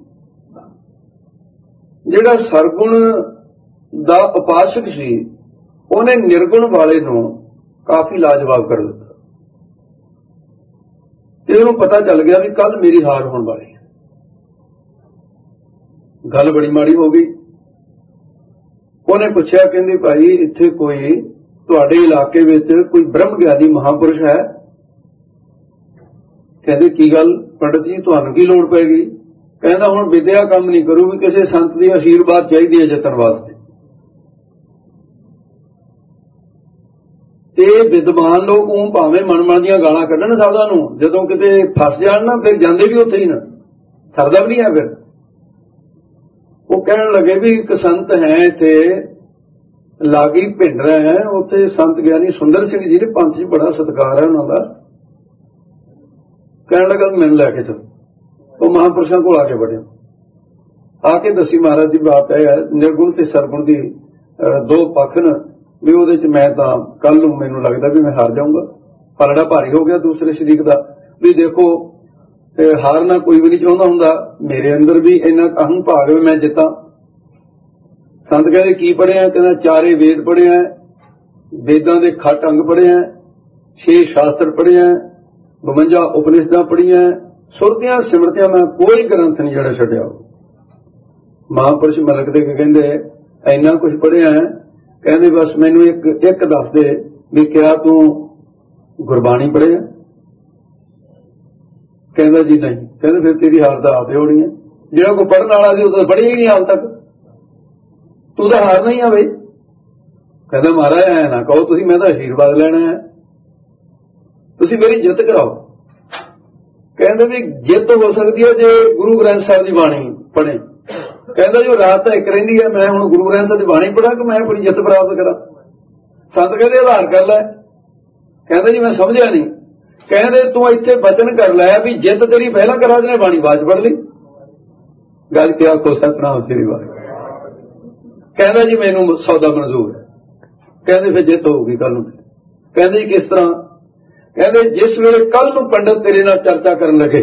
ਜਿਹੜਾ ਸਰਗੁਣ ਦਾ ਉਪਾਸਕ ਸੀ ਉਹਨੇ ਨਿਰਗੁਣ ਵਾਲੇ ਨੂੰ ਕਾਫੀ ਲਾਜਵਾਬ ਕਰ ਦਿੱਤਾ, ਤੇ ਉਹਨੂੰ ਪਤਾ ਚੱਲ ਗਿਆ ਵੀ ਕੱਲ ਮੇਰੀ ਹਾਰ ਹੋਣ ਵਾਲੀ ਹੈ। ਗੱਲ ਬੜੀ ਮਾੜੀ ਹੋ ਗਈ। ਉਹਨੇ ਪੁੱਛਿਆ, ਕਹਿੰਦੇ ਭਾਈ ਇੱਥੇ ਕੋਈ ਤੁਹਾਡੇ ਇਲਾਕੇ ਵਿੱਚ ਕੋਈ ਬ੍ਰਹਮ ਗਿਆਨੀ ਮਹਾਂਪੁਰਸ਼ ਹੈ? ਕਹਿੰਦੇ ਕੀ ਗੱਲ ਪੰਡਤ ਜੀ ਤੁਹਾਨੂੰ ਕੀ ਲੋੜ ਪੈਗੀ? ਕਹਿੰਦਾ ਹੁਣ ਵਿਦਿਆ ਕੰਮ ਨਹੀਂ ਕਰੂ, ਵੀ ਕਿਸੇ ਸੰਤ ਦੀ ਆਸ਼ੀਰਵਾਦ ਚਾਹੀਦੀ ਹੈ ਜਿੱਤਣ ਵਾਸਤੇ। ਇਹ ਵਿਦਵਾਨ ਲੋਕ ਉਹ ਭਾਵੇਂ ਮਨ ਦੀਆਂ ਗਾਲਾਂ ਕੱਢਣ ਸਾਧਾਂ ਨੂੰ, ਜਦੋਂ ਕਿਤੇ ਫਸ ਜਾਣ ਨਾ ਫਿਰ ਜਾਂਦੇ ਵੀ ਉੱਥੇ ਹੀ ਨਾ, ਸਰਦਾ ਵੀ ਨਹੀਂ ਹੈ। ਫਿਰ ਉਹ ਕਹਿਣ ਲੱਗੇ ਵੀ ਇੱਕ ਸੰਤ ਹੈ ਇੱਥੇ ਲਾਗੀ ਭਿੰਡਰਾ ਹੈ, ਉੱਥੇ ਸੰਤ ਗਿਆਨੀ ਸੁੰਦਰ ਸਿੰਘ ਜੀ ਦੇ ਪੰਥ 'ਚ ਬੜਾ ਸਤਿਕਾਰ ਹੈ ਉਹਨਾਂ ਦਾ। ਕਹਿਣ ਲੱਗਾ ਮੈਨੂੰ ਲੈ ਕੇ ਚਲੋ। ਉਹ ਮਹਾਂਪੁਰਸ਼ਾਂ ਕੋਲ ਆ ਕੇ ਵੜਿਆ, ਆ ਕੇ ਦੱਸੀ ਮਹਾਰਾਜ ਦੀ ਬਾਤ ਹੈ ਨਿਰਗੁਣ ਤੇ ਸਰਗੁਣ ਦੀ ਦੋ ਪੱਖ ਨੇ, ਵੀ ਉਹਦੇ 'ਚ ਮੈਂ ਤਾਂ ਕੱਲ ਨੂੰ ਮੈਨੂੰ ਲੱਗਦਾ ਵੀ ਮੈਂ ਹਾਰ ਜਾਊਂਗਾ, ਪਲੜਾ ਭਾਰੀ ਹੋ ਗਿਆ ਦੂਸਰੇ ਸ਼ਰੀਕ ਦਾ। ਵੀ ਦੇਖੋ ਹਾਰਨਾ ਕੋਈ ਵੀ ਨਹੀਂ ਚਾਹੁੰਦਾ ਹੁੰਦਾ, ਮੇਰੇ ਅੰਦਰ ਵੀ ਇੰਨਾ ਅਹੰ ਭਾਗ ਵੀ ਮੈਂ ਜਿੱਤਾਂ। ਸੰਤ ਕਹਿੰਦੇ ਕੀ ਪੜ੍ਹਿਆ? ਕਹਿੰਦਾ 4 ਵੇਦ ਪੜ੍ਹਿਆ, ਵੇਦਾਂ ਦੇ ਖੱਟ ਅੰਗ ਪੜ੍ਹਿਆ, 6 ਸ਼ਾਸਤਰ ਪੜ੍ਹਿਆ, 52 ਉਪਨਿਸ਼ਦਾਂ ਪੜ੍ਹੀਆਂ, ਸੁਰਤੀਆਂ ਸਿਮਰਤੀਆਂ, ਮੈਂ ਕੋਈ ਗ੍ਰੰਥ ਨਹੀਂ ਜਿਹੜਾ ਛੱਡਿਆ। ਮਹਾਂਪੁਰਸ਼ ਮਲਕ ਦੇ ਕਹਿੰਦੇ ਇੰਨਾ ਕੁਝ ਪੜ੍ਹਿਆ, ਕਹਿੰਦੇ ਬਸ ਮੈਨੂੰ ਇੱਕ ਦੱਸ ਦੇ ਵੀ ਕਿਆ ਤੂੰ ਗੁਰਬਾਣੀ ਪੜ੍ਹਿਆ? ਕਹਿੰਦਾ ਜੀ ਨਹੀਂ। ਕਹਿੰਦੇ ਫਿਰ ਤੇਰੀ ਹਾਰ ਤਾਂ ਆਪੇ ਹੋਣੀ ਹੈ, ਜਿਹੜਾ ਕੋਈ ਪੜ੍ਹਨ ਵਾਲਾ ਸੀ ਉਹ ਤਾਂ ਪੜ੍ਹਿਆ ਹੀ ਨਹੀਂ ਹਾਲ ਤੱਕ, ਤੂੰ ਤਾਂ ਹਾਰਨਾ ਹੀ ਆ ਬਈ। ਕਹਿੰਦਾ ਮਹਾਰਾਜ ਐ ਨਾ ਕਹੋ ਤੁਸੀਂ, ਮੈਂ ਤਾਂ ਆਸ਼ੀਰਵਾਦ ਲੈਣਾ ਹੈ, ਤੁਸੀਂ ਮੇਰੀ ਜਿੱਤ ਕਰਾਓ। ਕਹਿੰਦੇ ਵੀ ਜਿੱਤ ਹੋ ਸਕਦੀ ਹੈ ਜੇ ਗੁਰੂ ਗ੍ਰੰਥ ਸਾਹਿਬ ਦੀ ਬਾਣੀ ਪੜ੍ਹੇ। ਕਹਿੰਦਾ ਜੋ ਰਾਤ ਤਾਂ ਇੱਕ ਰਹਿੰਦੀ ਹੈ, ਮੈਂ ਹੁਣ ਗੁਰੂ ਗ੍ਰੰਥ ਸਾਹਿਬ ਦੀ ਬਾਣੀ ਪੜ੍ਹਾਂ ਕਿ ਮੈਂ ਆਪਣੀ ਜਿੱਤ ਪ੍ਰਾਪਤ ਕਰਾਂ? ਸੰਤ ਕਹਿੰਦੇ ਆਧਾਰ ਕਰ ਲੈ। ਕਹਿੰਦਾ ਜੀ ਮੈਂ ਸਮਝਿਆ ਨਹੀਂ। ਕਹਿੰਦੇ ਤੂੰ ਇੱਥੇ ਬਚਨ ਕਰ ਲੈ ਵੀ ਜਿੱਤ ਤੇਰੀ ਪਹਿਲਾਂ ਕਰਾ ਦੇਣੇ, ਬਾਣੀ ਬਾਅਦ ਪੜ੍ਹ ਲਈ। ਗੱਲ ਕਿਹਾ ਕੋ ਸਤਨਾਮ ਸ੍ਰੀ ਵਾਹਿਗੁਰੂ। ਕਹਿੰਦਾ ਜੀ ਮੈਨੂੰ ਸੌਦਾ ਮਨਜ਼ੂਰ ਹੈ। ਕਹਿੰਦੇ ਫਿਰ ਜਿੱਤ ਹੋਊਗੀ ਕੱਲ ਨੂੰ। ਕਹਿੰਦੇ ਜੀ ਕਿਸ ਤਰ੍ਹਾਂ? ਕਹਿੰਦੇ ਜਿਸ ਵੇਲੇ ਕੱਲ ਨੂੰ ਪੰਡਤ ਤੇਰੇ ਨਾਲ ਚਰਚਾ ਕਰਨ ਲੱਗੇ,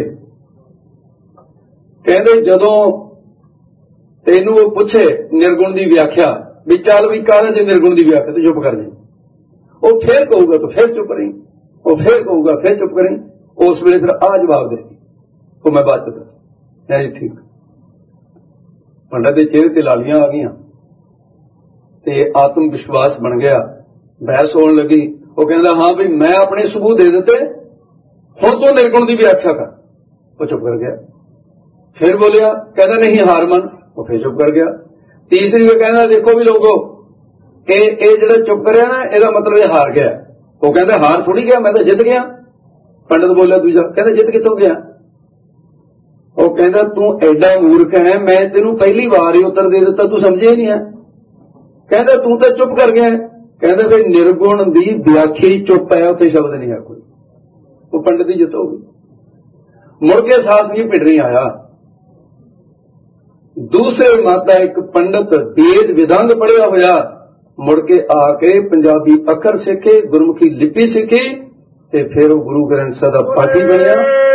ਕਹਿੰਦੇ ਜਦੋਂ ਤੈਨੂੰ ਉਹ ਪੁੱਛੇ ਨਿਰਗੁਣ ਦੀ ਵਿਆਖਿਆ ਵੀ ਚੱਲ ਵੀ ਕਰ ਜੇ ਨਿਰਗੁਣ ਦੀ ਵਿਆਖਿਆ ਤੇ ਚੁੱਪ ਕਰ ਜਾਈਂ, ਉਹ ਫੇਰ ਕਹੂਗਾ ਤੂੰ ਫੇਰ ਚੁੱਪ ਰਹੀ, ਉਹ ਫੇਰ ਕਹੂਗਾ ਫੇਰ ਚੁੱਪ ਕਰੀ। ਉਸ ਵੇਲੇ ਫਿਰ ਆ ਜਵਾਬ ਦੇ ਉਹ ਮੈਂ ਬਾਅਦ ਚ ਦੱਸਾਂ। ਜੀ ਠੀਕ। ਪੰਡਤ ਦੇ ਚਿਹਰੇ ਤੇ ਲਾਲੀਆਂ ਆ ਗਈਆਂ ਤੇ ਆਤਮ ਵਿਸ਼ਵਾਸ ਬਣ ਗਿਆ। ਬਹਿਸ ਹੋਣ ਲੱਗੀ। ਉਹ ਕਹਿੰਦਾ ਹਾਂ ਵੀ ਮੈਂ ਆਪਣੇ ਸਬੂਤ ਦੇ ਦਿੱਤੇ, ਹੁਣ ਤੂੰ ਨਿਰਗੁਣ ਦੀ ਵਿਆਖਿਆ ਕਰ। ਉਹ ਚੁੱਪ ਕਰ ਗਿਆ। ਫਿਰ ਬੋਲਿਆ, ਕਹਿੰਦਾ ਨਹੀਂ ਹਾਰ ਮੰਨ। ਉਹ ਫਿਰ ਚੁੱਪ ਕਰ ਗਿਆ। ਤੀਸਰੀ ਵਾਰ ਕਹਿੰਦਾ ਦੇਖੋ ਵੀ ਲੋਗੋ ਇਹ ਜਿਹੜਾ ਚੁੱਪ ਕਰਿਆ ਨਾ ਇਹਦਾ ਮਤਲਬ ਇਹ ਹਾਰ ਗਿਆ। ਉਹ ਕਹਿੰਦਾ ਹਾਰ ਥੋੜੀ ਗਿਆ, ਮੈਂ ਤਾਂ ਜਿੱਤ ਗਿਆ। ਪੰਡਤ ਬੋਲਿਆ ਦੂਜਾ, ਕਹਿੰਦਾ ਜਿੱਤ ਕਿੱਥੋਂ ਗਿਆ? ਉਹ ਕਹਿੰਦਾ ਤੂੰ ਐਡਾ ਮੂਰਖ ਹੈ, ਮੈਂ ਤੈਨੂੰ ਪਹਿਲੀ ਵਾਰ ਹੀ ਉੱਤਰ ਦੇ ਦਿੱਤਾ, ਤੂੰ ਸਮਝਿਆ ਨਹੀਂ ਹੈ। ਕਹਿੰਦਾ ਤੂੰ ਤਾਂ ਚੁੱਪ ਕਰ ਗਿਆ। ਕਹਿੰਦੇ ਫਿਰ ਨਿਰਗੁਣ ਦੀ ਵਿਆਖੀ ਚੁੱਪ ਹੈ, ਉੱਥੇ ਸ਼ਬਦ ਨਹੀਂ ਹੈ ਕੋਈ। ਉਹ ਪੰਡਤ ਦੀ ਜਿੱਤ ਹੋ ਗਈ। ਮੁੜ ਕੇ ਸਾਸ ਜੀ ਭਿੰਡਰੀ ਆਇਆ। ਦੂਸਰੇ ਮਾਤਾ ਇੱਕ ਪੰਡਤ ਵੇਦ ਵਿਦੰਗ ਪੜ੍ਹਿਆ ਹੋਇਆ ਮੁੜ ਕੇ ਆ ਕੇ ਪੰਜਾਬੀ ਅੱਖਰ ਸਿੱਖੇ, ਗੁਰਮੁਖੀ ਲਿਪੀ ਸਿੱਖੀ ਤੇ ਫਿਰ ਉਹ ਗੁਰੂ ਗ੍ਰੰਥ ਸਾਹਿਬ ਦਾ ਪਾਠੀ ਬਣਿਆ।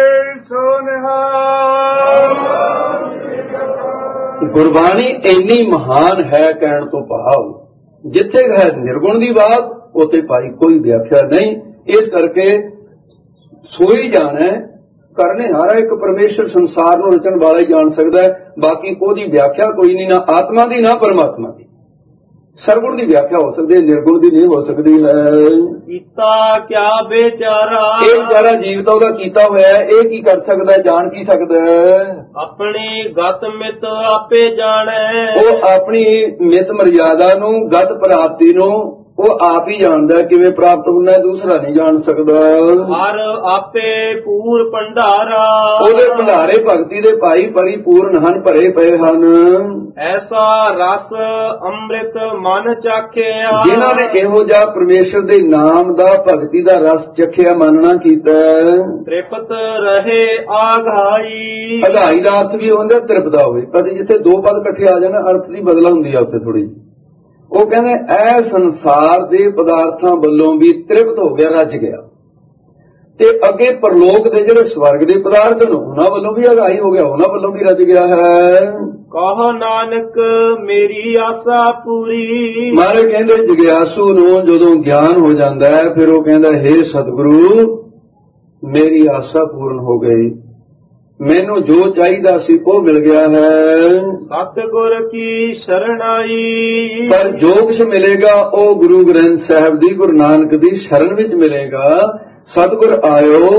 ਗੁਰਬਾਣੀ ਇੰਨੀ ਮਹਾਨ ਹੈ ਕਹਿਣ ਤੋਂ ਭਾਵ ਜਿੱਥੇ ਹੈ ਨਿਰਗੁਣ ਦੀ ਬਾਤ ਉੱਥੇ ਭਾਈ ਕੋਈ ਵਿਆਖਿਆ ਨਹੀਂ। ਇਸ ਕਰਕੇ ਸੋਈ ਜਾਣਾ ਕਰਨੇ ਹਾਰਾ ਇੱਕ ਪਰਮੇਸ਼ਰ ਸੰਸਾਰ ਨੂੰ ਰਚਣ ਵਾਲਾ ਹੀ ਜਾਣ ਸਕਦਾ ਹੈ, ਬਾਕੀ ਉਹਦੀ ਵਿਆਖਿਆ ਕੋਈ ਨਹੀਂ, ਨਾ ਆਤਮਾ ਦੀ ਨਾ ਪਰਮਾਤਮਾ ਦੀ। ਸਰਗੁਣ ਦੀ ਵਿਆਖਿਆ ਹੋ ਸਕਦੀ ਹੈ, ਨਿਰਗੁਣ ਦੀ ਨਹੀਂ ਹੋ ਸਕਦੀ ਹੈ। ਕੀਤਾ ਕਿਆ ਬੇਚਾਰਾ, ਇਹ ਵਿਚਾਰਾ ਜੀਵ ਤਾਂ ਉਹਦਾ ਕੀਤਾ ਹੋਇਆ, ਇਹ ਕੀ ਕਰ ਸਕਦਾ, ਜਾਣ ਕੀ ਸਕਦਾ? ਆਪਣੀ ਗਤ ਮਿਤ ਆਪੇ ਜਾਣੈ। ਉਹ ਆਪਣੀ ਮਿਤ ਮਰਿਆਦਾ ਨੂੰ, ਗਤ ਪ੍ਰਾਪਤੀ ਨੂੰ ਉਹ ਆਪ ਹੀ ਜਾਣਦਾ, ਕਿਵੇਂ ਪ੍ਰਾਪਤ ਹੁੰਦਾ ਦੂਸਰਾ ਨਹੀਂ ਜਾਣ ਸਕਦਾ। ਹਰ ਆਪੇ ਪੂਰ ਭੰਡਾਰਾ, ਉਹਦੇ ਭੰਡਾਰੇ ਭਗਤੀ ਦੇ ਭਾਈ ਪਰਿਪੂਰਨ ਹਨ, ਭਰੇ ਪਏ ਹਨ। ਐਸਾ ਰਸ ਅੰਮ੍ਰਿਤ ਮਨ ਚਾਖਿਆ, ਜਿਨ੍ਹਾਂ ਨੇ ਇਹੋ ਜਿਹਾ ਪਰਮੇਸ਼ਰ ਦੇ ਨਾਮ ਦਾ, ਭਗਤੀ ਦਾ ਰਸ ਚਖਿਆ, ਮੰਨਣਾ ਕੀਤਾ। ਤ੍ਰਿਪਤ ਰਹੇ ਆਘਾਈ, ਅਘਾਈ ਦਾ ਅਰਥ ਵੀ ਹੁੰਦਾ ਤ੍ਰਿਪਦਾ ਹੋਵੇ, ਪਰ ਜਿੱਥੇ ਦੋ ਪਦ ਇਕੱਠੇ ਆ ਜਾਣ ਅਰਥ ਦੀ ਬਦਲਾ ਹੁੰਦੀ ਆ ਉੱਥੇ ਥੋੜੀ। ਉਹ ਕਹਿੰਦੇ ਇਹ ਸੰਸਾਰ ਦੇ ਪਦਾਰਥਾਂ ਵੱਲੋਂ ਵੀ ਤ੍ਰਿਪਤ ਹੋ ਗਿਆ, ਰੱਜ ਗਿਆ, ਤੇ ਅੱਗੇ ਪਰਲੋਕ ਦੇ ਜਿਹੜੇ ਸਵਰਗ ਦੇ ਪਦਾਰਥ ਨੇ ਉਹਨਾਂ ਵੱਲੋਂ ਵੀ ਅਘਾਈ ਹੋ ਗਿਆ, ਉਹਨਾਂ ਵੱਲੋਂ ਵੀ ਰੱਜ ਗਿਆ ਹੈ। ਕਹ ਨਾਨਕ ਮੇਰੀ ਆਸਾ ਪੂਰੀ। ਮਾਰੇ ਕਹਿੰਦੇ ਜਗਿਆਸੂ ਨੂੰ ਜਦੋਂ ਗਿਆਨ ਹੋ ਜਾਂਦਾ ਹੈ ਫਿਰ ਉਹ ਕਹਿੰਦਾ ਹੇ ਸਤਿਗੁਰੂ ਮੇਰੀ ਆਸਾ ਪੂਰਨ ਹੋ ਗਈ, ਮੈਨੂੰ ਜੋ ਚਾਹੀਦਾ ਸੀ ਉਹ ਮਿਲ ਗਿਆ ਹੈ। ਸਤਿਗੁਰ ਕੀ ਸ਼ਰਣਾਈ, ਪਰ ਜੋ ਕੁਛ ਮਿਲੇਗਾ ਉਹ ਗੁਰੂ ਗ੍ਰੰਥ ਸਾਹਿਬ ਦੀ, ਗੁਰੂ ਨਾਨਕ ਦੀ ਸ਼ਰਨ ਵਿੱਚ ਮਿਲੇਗਾ। ਸਤਿਗੁਰ ਆਇਓ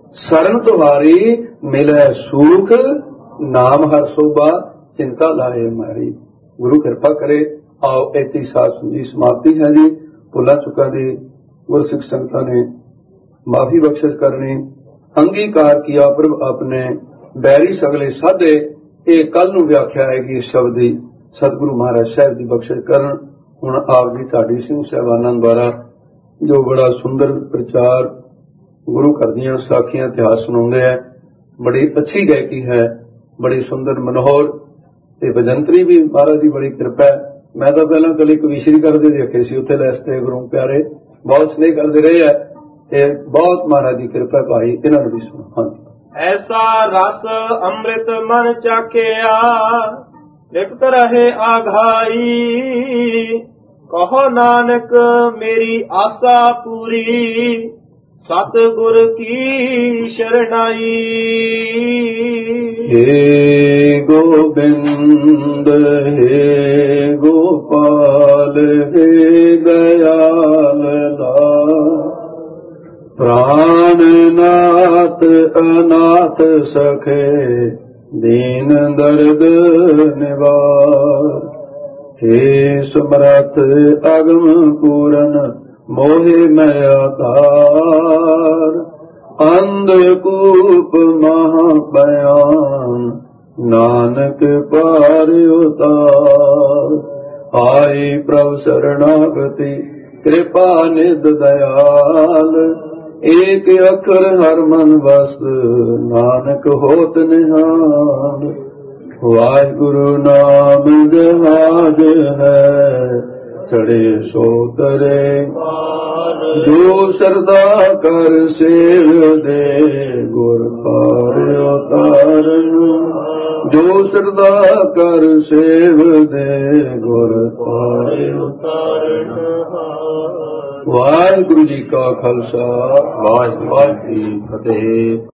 ਸਰਨ ਤੁਹਾਰੀ ਮਿਲੈ ਸੂਖ, ਨਾਮ ਹਰ ਸੋਭਾ ਚਿੰਤਾ ਲਾਏ ਮਾਰੀ। ਗੁਰੂ ਕਿਰਪਾ ਕਰੇ। ਆਓ ਇੱਥੇ ਸਾਥ ਦੀ ਸਮਾਪਤੀ ਹੈ ਜੀ। ਭੁੱਲਾਂ ਚੁੱਕਾਂ ਦੀ ਗੁਰਸਿੱਖ ਸੰਗਤਾਂ ਨੇ ਮਾਫੀ ਬਖਸ਼ਿਸ਼ ਕਰਨੀ। ਅੰਗੀਕਾਰ ਕੀਆ ਪ੍ਰਭ ਆਪਣੇ, ਬੈਰੀ ਸਗਲੇ ਸਾਧੇ। ਇਹ ਕੱਲ ਨੂੰ ਵਿਆਖਿਆ ਹੈਗੀ ਇਸ ਸ਼ਬਦ ਦੀ। ਸਤਿਗੁਰੂ ਮਹਾਰਾਜ ਸਾਹਿਬ ਦੀ ਬਖਸ਼ਿਸ਼ ਕਰਨ। ਹੁਣ ਆਪ ਜੀ ਢਾਡੀ ਸਿੰਘ ਸਾਹਿਬਾਨਾਂ ਦੁਆਰਾ ਜੋ ਬੜਾ ਸੁੰਦਰ ਪ੍ਰਚਾਰ ਗੁਰੂ ਘਰ ਦੀਆਂ ਸਾਖੀਆਂ ਇਤਿਹਾਸ ਸੁਣਾਉਂਦੇ ਹੈ, ਬੜੀ ਅੱਛੀ ਗਾਇਕੀ ਹੈ, ਬੜੀ ਸੁੰਦਰ ਮਨੋਹਰ ਤੇ ਭਜੰਤਰੀ ਵੀ ਮਹਾਰਾਜ ਦੀ ਬੜੀ ਕਿਰਪਾ ਹੈ। ਮੈਂ ਤਾਂ ਪਹਿਲਾਂ ਕਲੀ ਕਵੀਸ਼ਰੀ ਕਰਦੇ ਦੇਖੇ ਸੀ, ਉੱਥੇ ਲੈਸਤੇ ਗੁਰੂ ਪਿਆਰੇ ਬਹੁਤ ਸਨੇਹ ਕਰਦੇ ਰਹੇ ਹੈ ਤੇ ਬਹੁਤ ਮਹਾਰਾਜ ਦੀ ਕਿਰਪਾ ਭਾਈ। ਇਹਨਾਂ ਨੂੰ ਵੀ ਸੁਣੋ। ਹਾਂਜੀ। ਐਸਾ ਰਸ ਅੰਮ੍ਰਿਤ ਮਨ ਚਾਖਿਆ, ਲਿਪਤ ਰਹੇ ਆਘਾਈ। ਕਹੋ ਨਾਨਕ ਮੇਰੀ ਆਸਾ ਪੂਰੀ, ਸਤਿਗੁਰ ਕੀ ਸ਼ਰਨਾਈ। हे गोविंद हे गोपाल हे दयाल लाल, प्राणनाथ अनाथ सखे दीन दर्द निवार। हे समर्थ अगम पूरन मोहे मैं तार, अंधकूप महाबयान नानक पार उतार। आई प्रभु शरणागति कृपा निध दयाल, एक अखर हर मन बस नानक होत निहाल। वाहिगुरु नाम जहाज है, चढ़े सो करे जो श्रद्धा कर सेव दे, गुर पार उतारन जो श्रद्धा कर सेव दे, गुर पार उतारन। वाहिगुरु जी का खालसा, वाहिगुरु जी की फतेह।